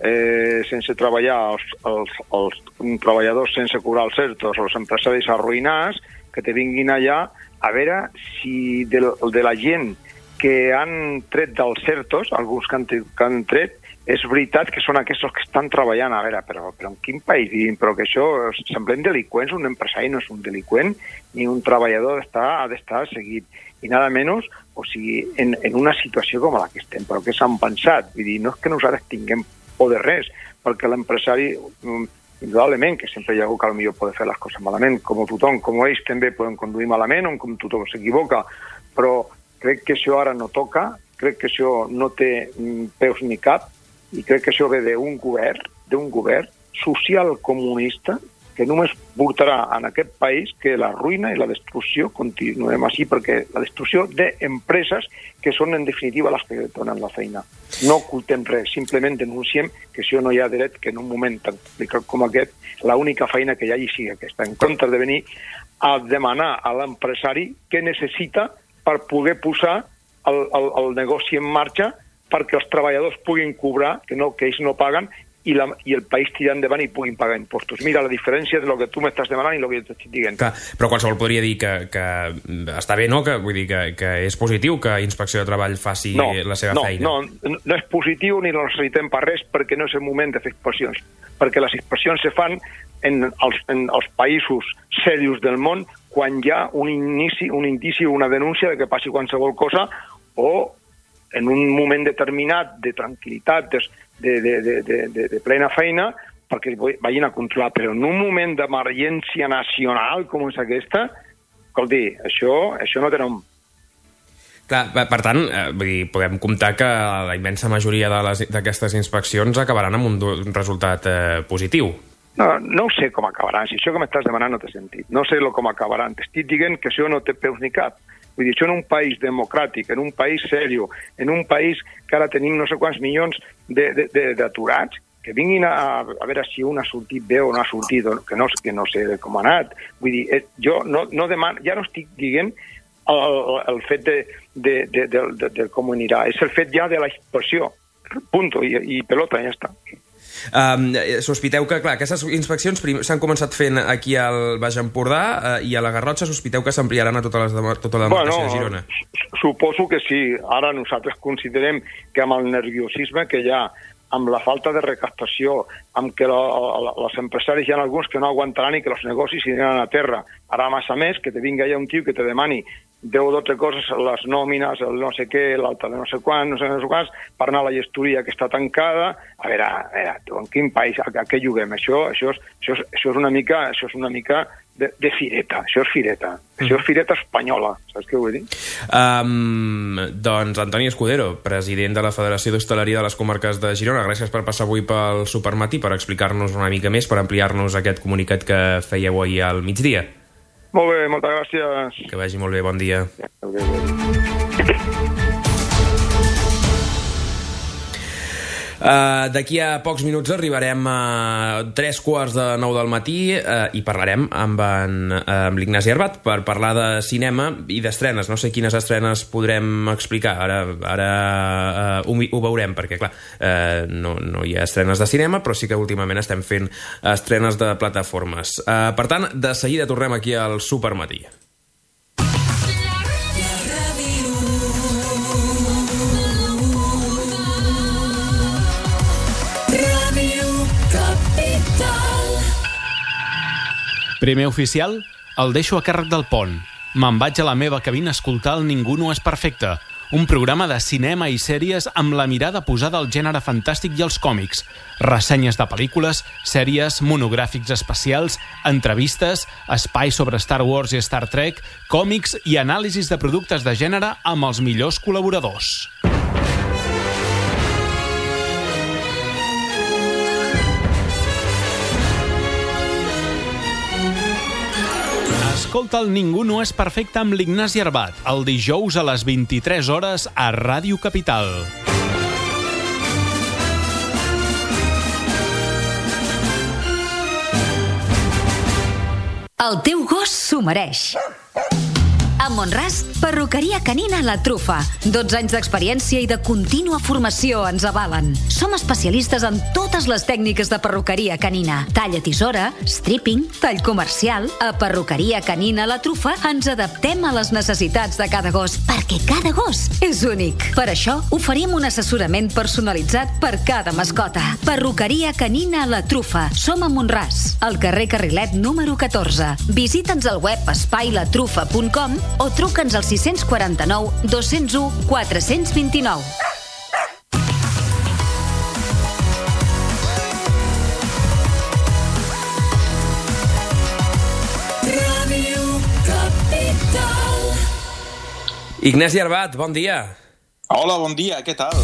eh, sense treballar els, els, els treballadors sense cobrar els ERTOs, els empresaris arruïnats, que te vinguin allà a veure si de, de la gent que han tret dels ERTOs, alguns que han, que han tret, és veritat que són aquests que estan treballant. A veure, però, però en quin país vivim? Però que això semblem delinqüents, un empresari no és un delinqüent, ni un treballador està, ha d'estar seguit. I nada menys, o sigui, en, en una situació com la que estem, però què s'han pensat? Vull dir, no és que nosaltres tinguem por de res, perquè l'empresari, indudablement, que sempre hi ha algú que potser pot fer les coses malament, com tothom, com ells també poden conduir malament, o com tothom s'equivoca, però crec que això ara no toca, crec que això no té peus ni cap, i crec que això ve d'un govern, d'un govern social comunista que només portarà en aquest país que la ruïna i la destrucció continuem així, perquè la destrucció d'empreses que són en definitiva les que donen la feina. No ocultem res, simplement denunciem que això no hi ha dret que en un moment tan complicat com aquest l'única feina que hi hagi sigui aquesta, en comptes de venir a demanar a l'empresari què necessita per poder posar el, el, el negoci en marxa perquè els treballadors puguin cobrar, que, no, que ells no paguen, i, la, i el país tira endavant i puguin pagar impostos. Mira, la diferència de lo que tu m'estàs demanant i lo que jo t'estic dient. Clar, però qualsevol podria dir que, que està bé, no? Que, vull dir que, que és positiu que Inspecció de Treball faci no, la seva no, feina. No, no és positiu ni no necessitem per res perquè no és el moment de fer inspeccions. Perquè les inspeccions se fan en els, en els països serios del món quan hi ha un inici, un indici o una denúncia de que passi qualsevol cosa o en un moment determinat de tranquil·litat, de, de, de, de, de, de plena feina, perquè vagin a controlar. Però en un moment d'emergència nacional com és aquesta, escolti, això, això no té nom. Clar, per tant, eh, vull dir, podem comptar que la immensa majoria d'aquestes inspeccions acabaran amb un, un resultat eh, positiu. No, no sé com acabaran. Si això que m'estàs demanant no té sentit. No sé com acabaran. T'estic dient que això no té peus ni cap. Vull dir, això en un país democràtic, en un país serio, en un país que ara tenim no sé quants milions d'aturats, que vinguin a, a veure si un ha sortit bé o no ha sortit, que no, que no sé com ha anat. Vull dir, jo no, no demano, ja no estic dient el, el, el fet de, de, de, de, de, de com anirà, és el fet ja de la inspecció. Punto, i, i pelota, ja està. Um, sospiteu que, clar, aquestes inspeccions s'han començat fent aquí al Baix Empordà uh, i a la Garrotxa sospiteu que s'ampliaran a tota, les de, tota la demarcació bueno, de Girona? Suposo que sí. Ara nosaltres considerem que amb el nerviosisme que hi ha amb la falta de recaptació, amb que la, la, els empresaris hi ha alguns que no aguantaran i que els negocis aniran a terra. Ara, a més a més, que te vinga ja un tio que te demani deu o dotze coses, les nòmines, el no sé què, l'altre de no sé quan, no sé, no sé quants, per anar a la gestoria que està tancada. A veure, a veure, tu, en quin país, a, a què juguem? Això, això, és, això, és, això és una mica, això és una mica de, de fireta, això és fireta. Mm. Això és fireta espanyola, saps què vull dir? Um, doncs, Antoni Escudero, president de la Federació d'Hostaleria de les Comarques de Girona, gràcies per passar avui pel Supermatí, per explicar-nos una mica més, per ampliar-nos aquest comunicat que fèieu ahir al migdia. Molt bé, moltes gràcies. Que vagi molt bé, bon dia. Okay, okay. Uh, D'aquí a pocs minuts arribarem a tres quarts de nou del matí uh, i parlarem amb, en, uh, amb l'Ignasi Arbat per parlar de cinema i d'estrenes. No sé quines estrenes podrem explicar. Ara, ara uh, ho, ho veurem, perquè clar, uh, no, no hi ha estrenes de cinema, però sí que últimament estem fent estrenes de plataformes. Uh, per tant, de seguida tornem aquí al Supermatí. Primer oficial, el deixo a càrrec del pont. Me'n vaig a la meva cabina a escoltar el Ningú no és perfecte, un programa de cinema i sèries amb la mirada posada al gènere fantàstic i als còmics. Ressenyes de pel·lícules, sèries, monogràfics especials, entrevistes, espai sobre Star Wars i Star Trek, còmics i anàlisis de productes de gènere amb els millors col·laboradors. Escolta el Ningú no és perfecte amb l'Ignasi Arbat, el dijous a les vint-i-tres hores a Ràdio Capital. El teu gos s'ho mereix. A Mont-ras, perruqueria canina La Trufa. dotze anys d'experiència i de contínua formació ens avalen. Som especialistes en totes les tècniques de perruqueria canina. Talla tisora, stripping, tall comercial. A perruqueria canina La Trufa ens adaptem a les necessitats de cada gos, perquè cada gos és únic. Per això, oferim un assessorament personalitzat per cada mascota. Perruqueria canina La Trufa. Som a Mont-ras, al carrer Carrilet número catorze. Visita'ns al web espai la trufa punt com o truca'ns al sis quatre nou, dos zero u, quatre dos nou. Ràdio Capital. Ignasi Arbat, bon dia. Hola, bon dia, què tal?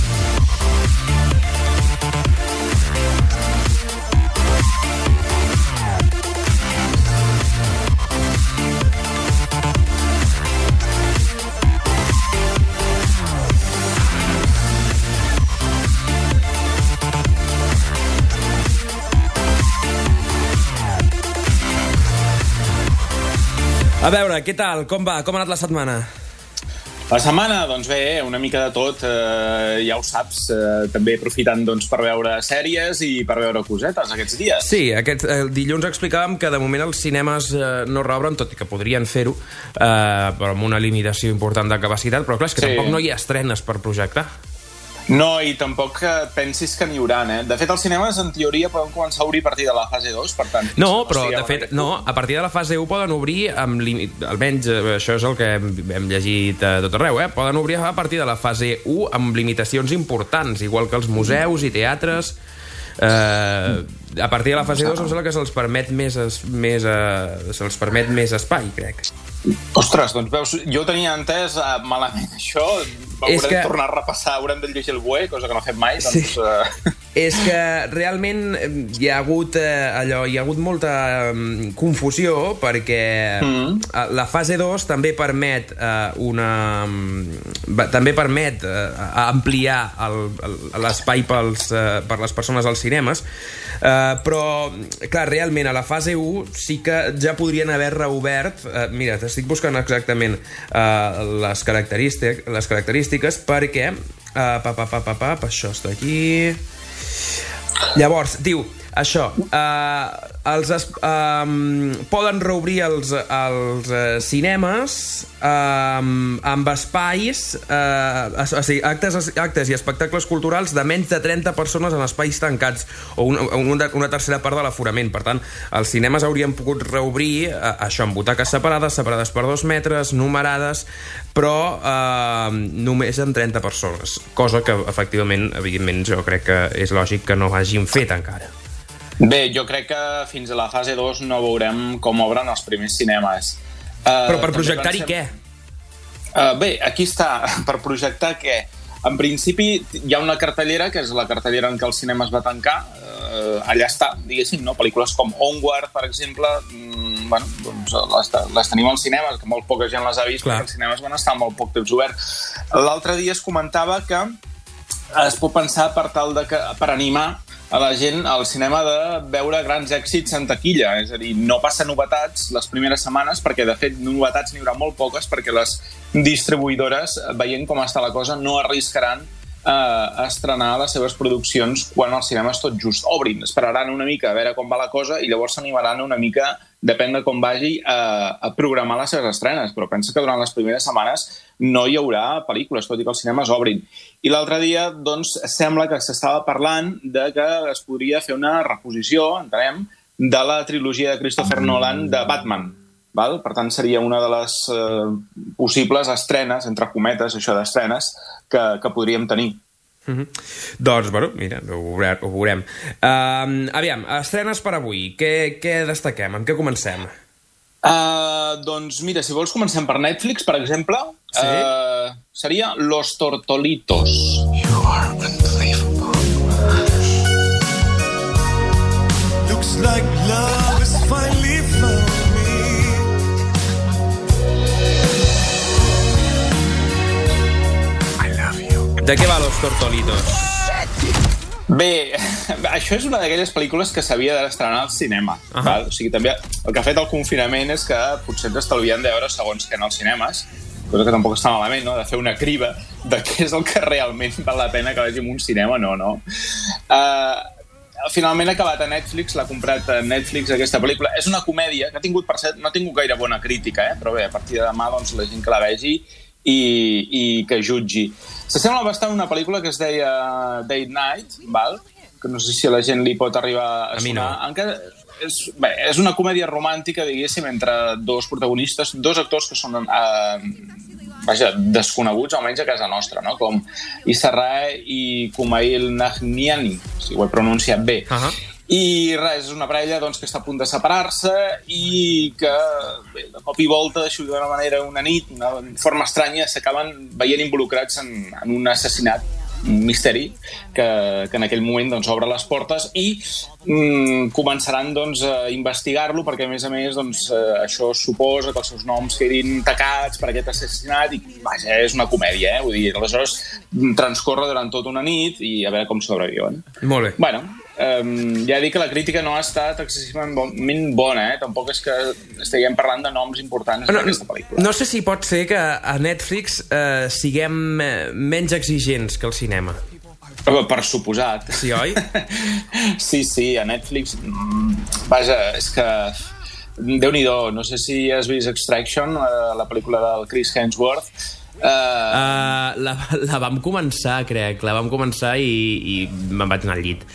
A veure, què tal? Com va? Com ha anat la setmana? La setmana, doncs bé, una mica de tot, eh, ja ho saps, eh, també aprofitant doncs, per veure sèries i per veure cosetes aquests dies. Sí, aquest eh, dilluns explicàvem que de moment els cinemes eh, no reobren, tot i que podrien fer-ho, eh, però amb una limitació important de capacitat, però clar, és que sí. Tampoc no hi ha estrenes per projectar. No, i tampoc pensis que n'hi hauran, eh? De fet, els cinemes, en teoria, poden començar a obrir a partir de la fase dos, per tant... No, però, de fet, no, a partir de la fase u poden obrir amb límit... Almenys, això és el que hem, hem llegit a tot arreu, eh? Poden obrir a partir de la fase u amb limitacions importants, igual que els museus i teatres... Eh, a partir de la fase dos em sembla que se'ls permet més, es, més, eh, se'ls permet més espai, crec. Ostres, doncs veus, jo tenia entès uh, malament això, haurem que... de tornar a repassar, haurem de llegir el B U E, cosa que no fem mai, doncs... Sí. Uh... És que realment hi ha hagut eh, allò, hi ha hagut molta um, confusió, perquè mm. la fase dos també permet eh, una... Um, també permet eh, ampliar l'espai pels, eh, per les persones als cinemes, eh, però, clar, realment a la fase u sí que ja podrien haver reobert, eh, mira, t'estic buscant exactament eh, les, característic, les característiques, perquè eh, pa, pa, pa, pa, pa, pa, això està aquí... Llavors, diu, això, uh, els es, um, poden reobrir els, els uh, cinemes um, amb espais, uh, o sigui, actes, actes i espectacles culturals de menys de trenta persones en espais tancats, o una, una, una tercera part de l'aforament. Per tant, els cinemes haurien pogut reobrir uh, això, amb butaques separades, separades per dos metres, numerades, però uh, només amb trenta persones, cosa que, efectivament, evidentment, jo crec que és lògic que no hagin fet encara. Bé, jo crec que fins a la fase dos no veurem com obren els primers cinemes. Uh, Però per projectar-hi pensem... què? Uh, bé, aquí està, per projectar què? En principi hi ha una cartellera, que és la cartellera en què el cinema es va tancar. Uh, allà està, diguéssim, no? Pel·lícules com Onward, per exemple, mm, bueno, doncs les, les tenim als cinemes, que molt poca gent les ha vist, Clar. Perquè els cinemes van estar molt poc temps oberts. L'altre dia es comentava que es pot pensar per tal de que, per animar a la gent al cinema de veure grans èxits en taquilla, és a dir, no passa novetats les primeres setmanes, perquè de fet novetats n'hi haurà molt poques, perquè les distribuïdores, veient com està la cosa, no arriscaran eh, a estrenar les seves produccions quan els cinemes tot just obrin. Esperaran una mica a veure com va la cosa i llavors s'animaran una mica, depèn de com vagi, a, a programar les seves estrenes, però pensa que durant les primeres setmanes no hi haurà pel·lícules, tot i que els cinemes obrin. I l'altre dia, doncs, sembla que s'estava parlant de que es podria fer una reposició, entenem, de la trilogia de Christopher Nolan de Batman. Val? Per tant, seria una de les eh, possibles estrenes, entre cometes, això d'estrenes, que, que podríem tenir. Mm-hmm. Doncs, bueno, mira, ho veurem. Ho veurem. Uh, aviam, estrenes per avui. Què, què destaquem? Amb què comencem? Uh, doncs mira, si vols comencem per Netflix, per exemple. Sí? Uh, seria Los Tortolitos. You are unbelievable. Looks like love is finally found me. I love you. De què va Los Tortolitos? Bé, això és una d'aquelles pel·lícules que s'havia d'estrenar al cinema. Uh -huh. Val? O sigui, també el que ha fet el confinament és que potser ens estalviem de veure segons què en els cinemes, cosa que tampoc està malament, no?, de fer una criba de què és el que realment val la pena que vagi a un cinema, no, no. Uh, finalment ha acabat a Netflix, l'ha comprat a Netflix aquesta pel·lícula. És una comèdia que ha tingut, per cert, no ha tingut gaire bona crítica, eh? Però bé, a partir de demà, doncs, la gent que la vegi i, i que jutgi. S'assembla bastant a una pel·lícula que es deia Date Night, val? Que no sé si a la gent li pot arribar a, a sonar. No. Encara és, bé, és una comèdia romàntica, diguéssim, entre dos protagonistes, dos actors que són eh, vaja, desconeguts, almenys a casa nostra, no? Com Isarrae i Kumail Nanjiani, si ho he pronunciat bé. Uh -huh. I res, és una parella, doncs, que està a punt de separar-se i que, bé, de cop i volta, d'això d'una manera, una nit, una forma estranya, s'acaben veient involucrats en, en un assassinat, un misteri, que, que en aquell moment, doncs, obre les portes i mm, començaran, doncs, a investigar-lo, perquè, a més a més, doncs, eh, això suposa que els seus noms quedin tacats per aquest assassinat i, vaja, és una comèdia, eh? Vull dir, aleshores transcorre durant tota una nit i a veure com sobreviuen. Molt bé. Bueno, Um, ja dic que la crítica no ha estat excessivament bona, eh? Tampoc és que estiguem parlant de noms importants en no, aquesta pel·lícula. No sé si pot ser que a Netflix eh, siguem menys exigents que al cinema. Per, per suposat. Sí, oi? Sí, sí, a Netflix... Vaja, és que... Déu-n'hi-do, no sé si has vist Extraction, la pel·lícula del Chris Hemsworth. Uh... Uh, la, la vam començar, crec. La vam començar i, i me'n vaig anar al llit.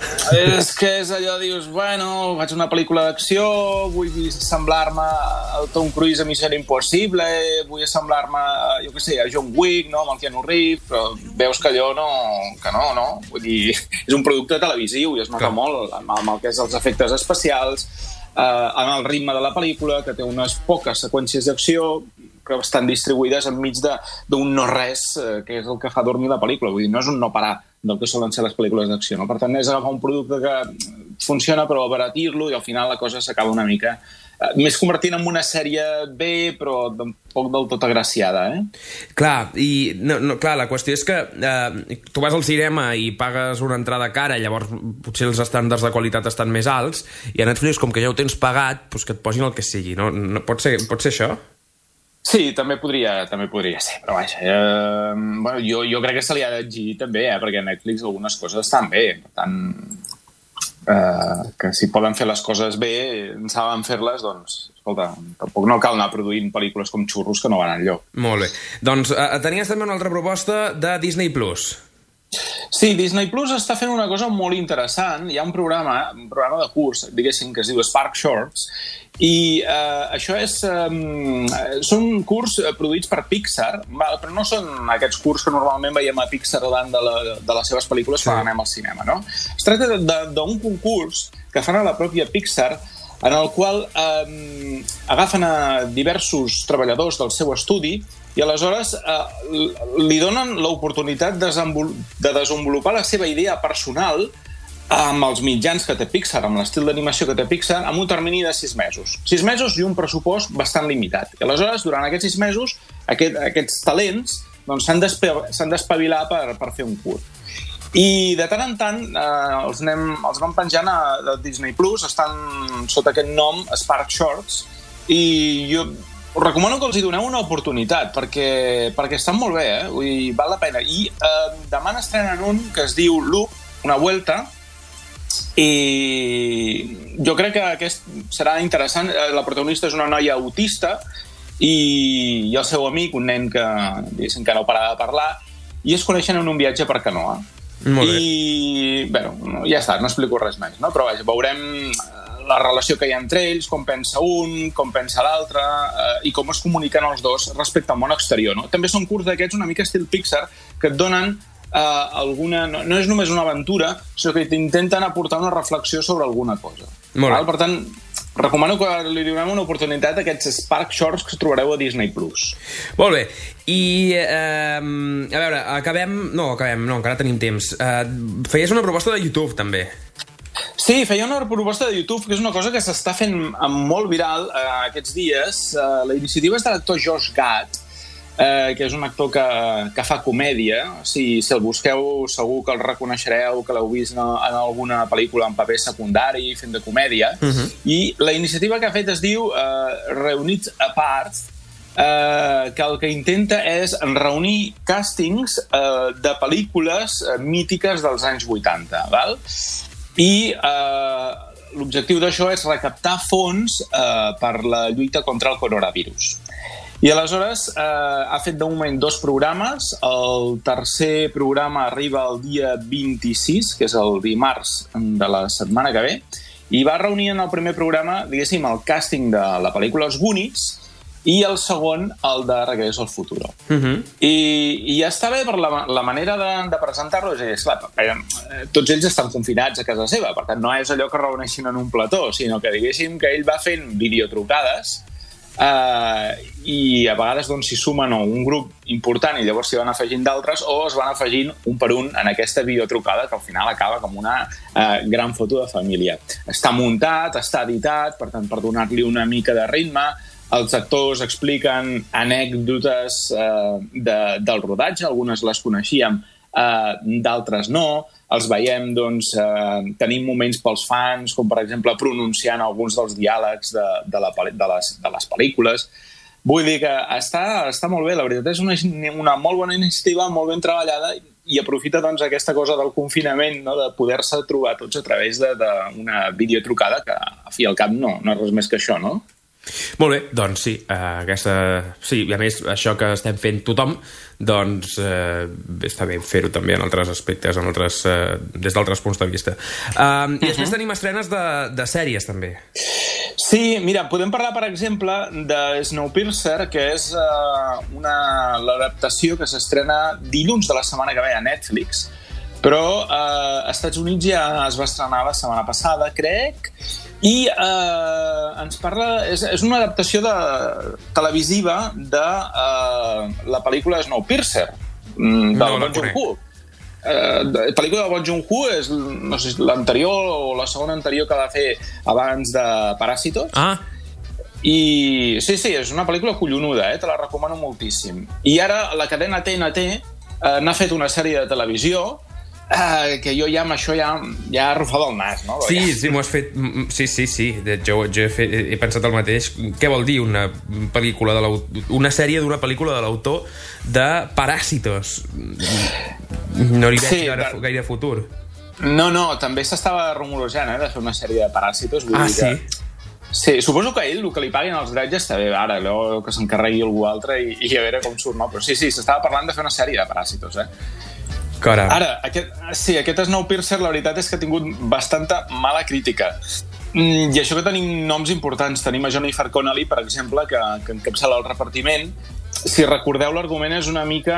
És que és allò, dius, bueno, faig una pel·lícula d'acció, vull assemblar-me al Tom Cruise a Missió Impossible, vull assemblar-me, jo què sé, a John Wick, no?, amb el Keanu Reeves, però veus que allò no, que no, no? Vull dir, és un producte televisiu i es nota Clar. molt amb, amb el que és els efectes especials, eh, en el ritme de la pel·lícula, que té unes poques seqüències d'acció que estan distribuïdes enmig d'un no-res, eh, que és el que fa dormir la pel·lícula. Vull dir, no és un no parar del que solen ser les pel·lícules d'acció, no? Per tant, és agafar un producte que funciona, però abaratir-lo, i al final la cosa s'acaba una mica eh, més convertint en una sèrie B, però tampoc del tot agraciada, eh? Clar, i no, no, clar, la qüestió és que eh, tu vas al cinema i pagues una entrada cara, llavors potser els estàndards de qualitat estan més alts, i a Netflix, com que ja ho tens pagat, doncs que et posin el que sigui, no? no pot ser, pot ser això? Sí, també podria, també podria ser, però vaja, eh, bueno, jo, jo crec que se li ha d'exigir també, eh, perquè a Netflix algunes coses estan bé, per tant, eh, que si poden fer les coses bé, saben fer-les, doncs, escolta, tampoc no cal anar produint pel·lícules com xurros que no van enlloc. Molt bé. Doncs eh, tenies també una altra proposta de Disney Plus. Sí, Disney Plus està fent una cosa molt interessant. Hi ha un programa, un programa de curs, diguéssim, que es diu Spark Shorts, i eh, això és... Eh, són curs produïts per Pixar, val? Però no són aquests curs que normalment veiem a Pixar davant de, la, de les seves pel·lícules quan anem al cinema, no? Es tracta d'un concurs que fan a la pròpia Pixar, en el qual eh, agafen a diversos treballadors del seu estudi i aleshores eh, li donen l'oportunitat de desenvolupar la seva idea personal amb els mitjans que té Pixar, amb l'estil d'animació que té Pixar, amb un termini de sis mesos. Sis mesos i un pressupost bastant limitat. I aleshores, durant aquests sis mesos, aquest, aquests talents doncs, s'han doncs, d'espavilar per, per fer un curt. I de tant en tant eh, els, anem, els van penjant a, a Disney Plus, estan sota aquest nom Spark Shorts, i jo us recomano que els hi doneu una oportunitat, perquè, perquè estan molt bé, eh? Vull dir, val la pena. I eh, demà n'estrenen un que es diu Loop, una vuelta, i jo crec que aquest serà interessant. La protagonista és una noia autista i, i el seu amic, un nen que, que no para de parlar, i es coneixen en un viatge per canoa. Molt bé. I, bé, ja està, no explico res més, no? Però vaja, veurem la relació que hi ha entre ells, com pensa un, com pensa l'altre, eh, i com es comuniquen els dos respecte al món exterior, no? També són curts d'aquests una mica estil Pixar, que et donen eh, alguna... No, no és només una aventura, sinó que t'intenten aportar una reflexió sobre alguna cosa. Molt bé. Val? Per tant, recomano que li donem una oportunitat a aquests Spark Shorts que trobareu a Disney Plus. Molt bé. I, eh, a veure, acabem... No, acabem, no, encara tenim temps. Eh, feies una proposta de YouTube, també. Sí, feia una proposta de YouTube, que és una cosa que s'està fent molt viral eh, aquests dies. Eh, la iniciativa és de l'actor Josh Gad, eh, que és un actor que, que fa comèdia. Si, si el busqueu, segur que el reconeixereu, que l'heu vist en, en alguna pel·lícula en paper secundari, fent de comèdia. Uh-huh. I la iniciativa que ha fet es diu eh, Reunits Apart, eh, que el que intenta és reunir càstings eh, de pel·lícules eh, mítiques dels anys vuitanta, val? I eh, l'objectiu d'això és recaptar fons eh, per la lluita contra el coronavirus. I aleshores eh, ha fet de moment dos programes. El tercer programa arriba el dia vint-i-sis, que és el dimarts de la setmana que ve, i va reunir en el primer programa, diguéssim, el càsting de la pel·lícula Els Goonies, i el segon, el de Regreso al Futuro. Uh-huh. I, I ja està bé per la, la manera de, de presentar-lo. És a dir, esclar, eh, tots ells estan confinats a casa seva, per tant no és allò que reuneixin en un plató, sinó que diguéssim que ell va fent videotrucades eh, i a vegades doncs, s'hi sumen un grup important i llavors s'hi van afegint d'altres, o es van afegint un per un en aquesta videotrucada que al final acaba com una eh, gran foto de família. Està muntat, està editat, per tant, per donar-li una mica de ritme. Els actors expliquen anècdotes eh, de, del rodatge, algunes les coneixíem, eh, d'altres no. Els veiem, doncs, eh, tenim moments pels fans, com per exemple pronunciant alguns dels diàlegs de, de, la, de, les, de les pel·lícules. Vull dir que està, està molt bé, la veritat és una, una molt bona iniciativa, molt ben treballada, i aprofita doncs, aquesta cosa del confinament, no? De poder-se trobar tots a través d'una videotrucada, que a fi al cap no, no és res més que això, no? Molt bé, doncs sí, uh, aquesta... sí, i a més això que estem fent tothom, doncs uh, està bé fer-ho també en altres aspectes, en altres, uh, des d'altres punts de vista. Uh, I després tenim estrenes de, de sèries també. Sí, mira, podem parlar per exemple de Snowpiercer, que és uh, una l'adaptació que s'estrena dilluns de la setmana que ve a Netflix, però uh, als Estats Units ja es va estrenar la setmana passada, crec, i eh, ens parla... És, és una adaptació de, televisiva de eh, la pel·lícula Snowpiercer, del no, Bong Joon-ho. Eh, la pel·lícula de Bong Joon-ho és, no sé, l'anterior o la segona anterior que va fer abans de Paràsitos. Ah. I sí, sí, és una pel·lícula collonuda, eh? Te la recomano moltíssim. I ara la cadena T N T eh, n'ha fet una sèrie de televisió Uh, que jo ja amb això ja, ja arrufava el nas, no? Sí, sí, m'ho has fet... Sí, sí, sí, jo, jo he, fet, he pensat el mateix. Què vol dir una pel·lícula de l'autor, una sèrie d'una pel·lícula de l'autor de Paràsitos? No li veig sí, gaire, gaire futur. No, no, també s'estava rumorejant, eh, de fer una sèrie de Paràsitos. Vull Ah, dir que... sí? Sí, suposo que ell, el que li paguen els drets ja està bé, ara, allò que s'encarregui algú altre i, i a veure com surt, no? Però sí, sí, s'estava parlant de fer una sèrie de Paràsitos, eh? Caram. Ara, aquest, sí, aquest Snowpiercer, la veritat és que ha tingut bastanta mala crítica. Mm, I això que tenim noms importants. Tenim a Jennifer Connelly, per exemple, que, que encapçala el repartiment. Si recordeu, l'argument és una mica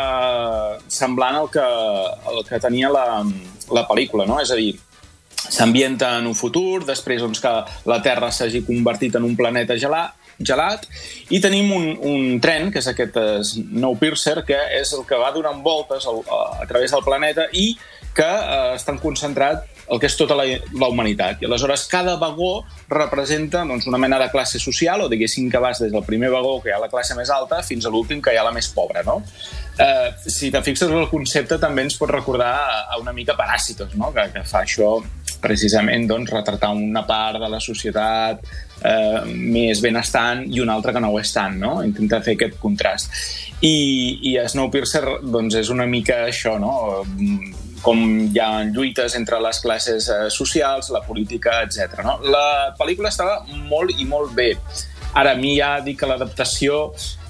eh, semblant al que, al que tenia la, la pel·lícula, no? És a dir, s'ambienta en un futur, després doncs, que la Terra s'hagi convertit en un planeta gelat, gelat i tenim un, un tren, que és aquest Snowpiercer, que és el que va donant voltes a, a través del planeta i que eh, estan concentrat el que és tota la, la humanitat. I aleshores cada vagó representa doncs, una mena de classe social, o diguéssim que vas des del primer vagó, que hi ha la classe més alta, fins a l'últim, que hi ha la més pobra, no? Eh, si te fixes, el concepte també ens pot recordar a, a una mica Paràsitos, no? Que, que fa això precisament doncs, retratar una part de la societat eh, més benestant i una altra que no ho és tant, no? Intenta fer aquest contrast. I, i a Snowpiercer doncs, és una mica això, no? Com hi ha lluites entre les classes eh, socials, la política, etcètera. No? La pel·lícula estava molt i molt bé. Ara, a mi ja dic que l'adaptació...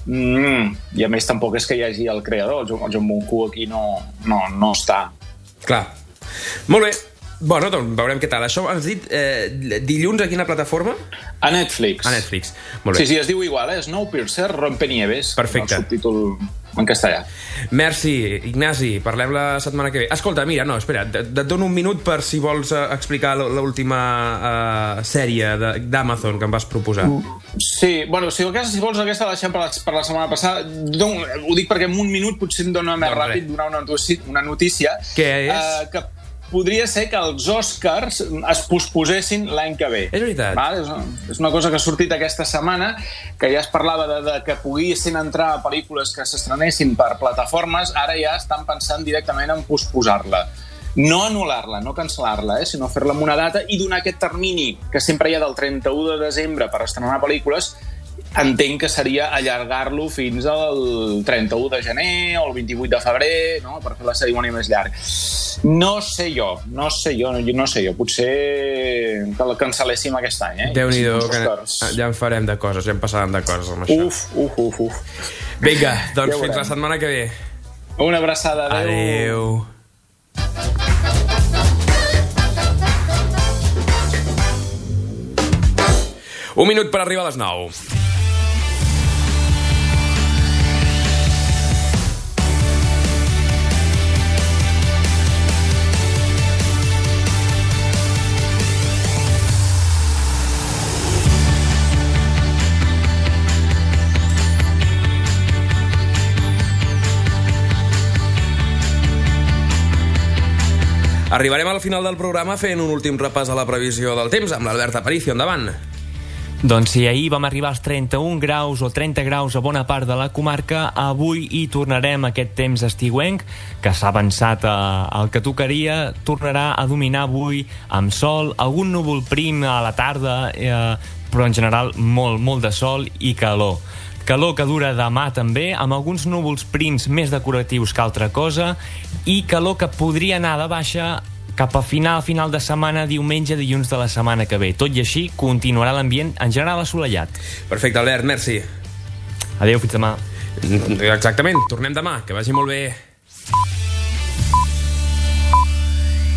Mm, I a més tampoc és que hi hagi el creador, el John, el John Bong-Hu aquí no, no, no està. Clar. Molt bé. Bueno, doncs veurem què tal. Això has dit eh, dilluns a quina plataforma? A Netflix. A Netflix. Molt bé. Sí, sí, es diu igual, eh? Snowpiercer Rompenieves. Perfecte. El subtítol en castellà. Merci, Ignasi. Parlem la setmana que ve. Escolta, mira, no, espera, et dono un minut per si vols explicar l'última uh, sèrie d'Amazon que em vas proposar. Sí, bueno, si, si vols aquesta la deixem per la, per la setmana passada. No, ho dic perquè en un minut potser em dona més doncs ràpid donar una notícia, una notícia Què és? Uh, que podria ser que els Oscars es posposessin l'any que ve. És veritat. Val? És, una, és una cosa que ha sortit aquesta setmana, que ja es parlava de, de que poguessin entrar pel·lícules que s'estrenessin per plataformes, ara ja estan pensant directament en posposar-la. No anul·lar-la, no cancel·lar-la, eh, sinó fer-la amb una data i donar aquest termini que sempre hi ha del trenta-u de desembre per estrenar pel·lícules. Entenc que seria allargar-lo fins al trenta-u de gener o el vint-i-vuit de febrer, no?, per fer la cerimònia més llarga. No sé jo, no sé jo, no sé jo. Potser que la cancel·léssim aquest any, eh? Déu-n'hi-do, que ja en farem de coses, ja en passarem de coses amb això. Uf, uf, uf, uf. Vinga, doncs ja fins la setmana que ve. Una abraçada, Adéu. adéu. Un minut per arribar a les nou. Arribarem al final del programa fent un últim repàs a la previsió del temps amb l'Albert Aparicio. Endavant. Doncs si ahir vam arribar als trenta-un graus o trenta graus a bona part de la comarca, avui hi tornarem aquest temps estiuenc, que s'ha avançat al que tocaria, tornarà a dominar avui amb sol, algun núvol prim a la tarda, eh, però en general molt, molt de sol i calor. Calor que dura demà també, amb alguns núvols prims més decoratius que altra cosa, i calor que podria anar de baixa cap a final, final de setmana, diumenge, dilluns de la setmana que ve. Tot i així, continuarà l'ambient en general assolellat. Perfecte, Albert, merci. Adéu, fins demà. Exactament, tornem demà, que vagi molt bé.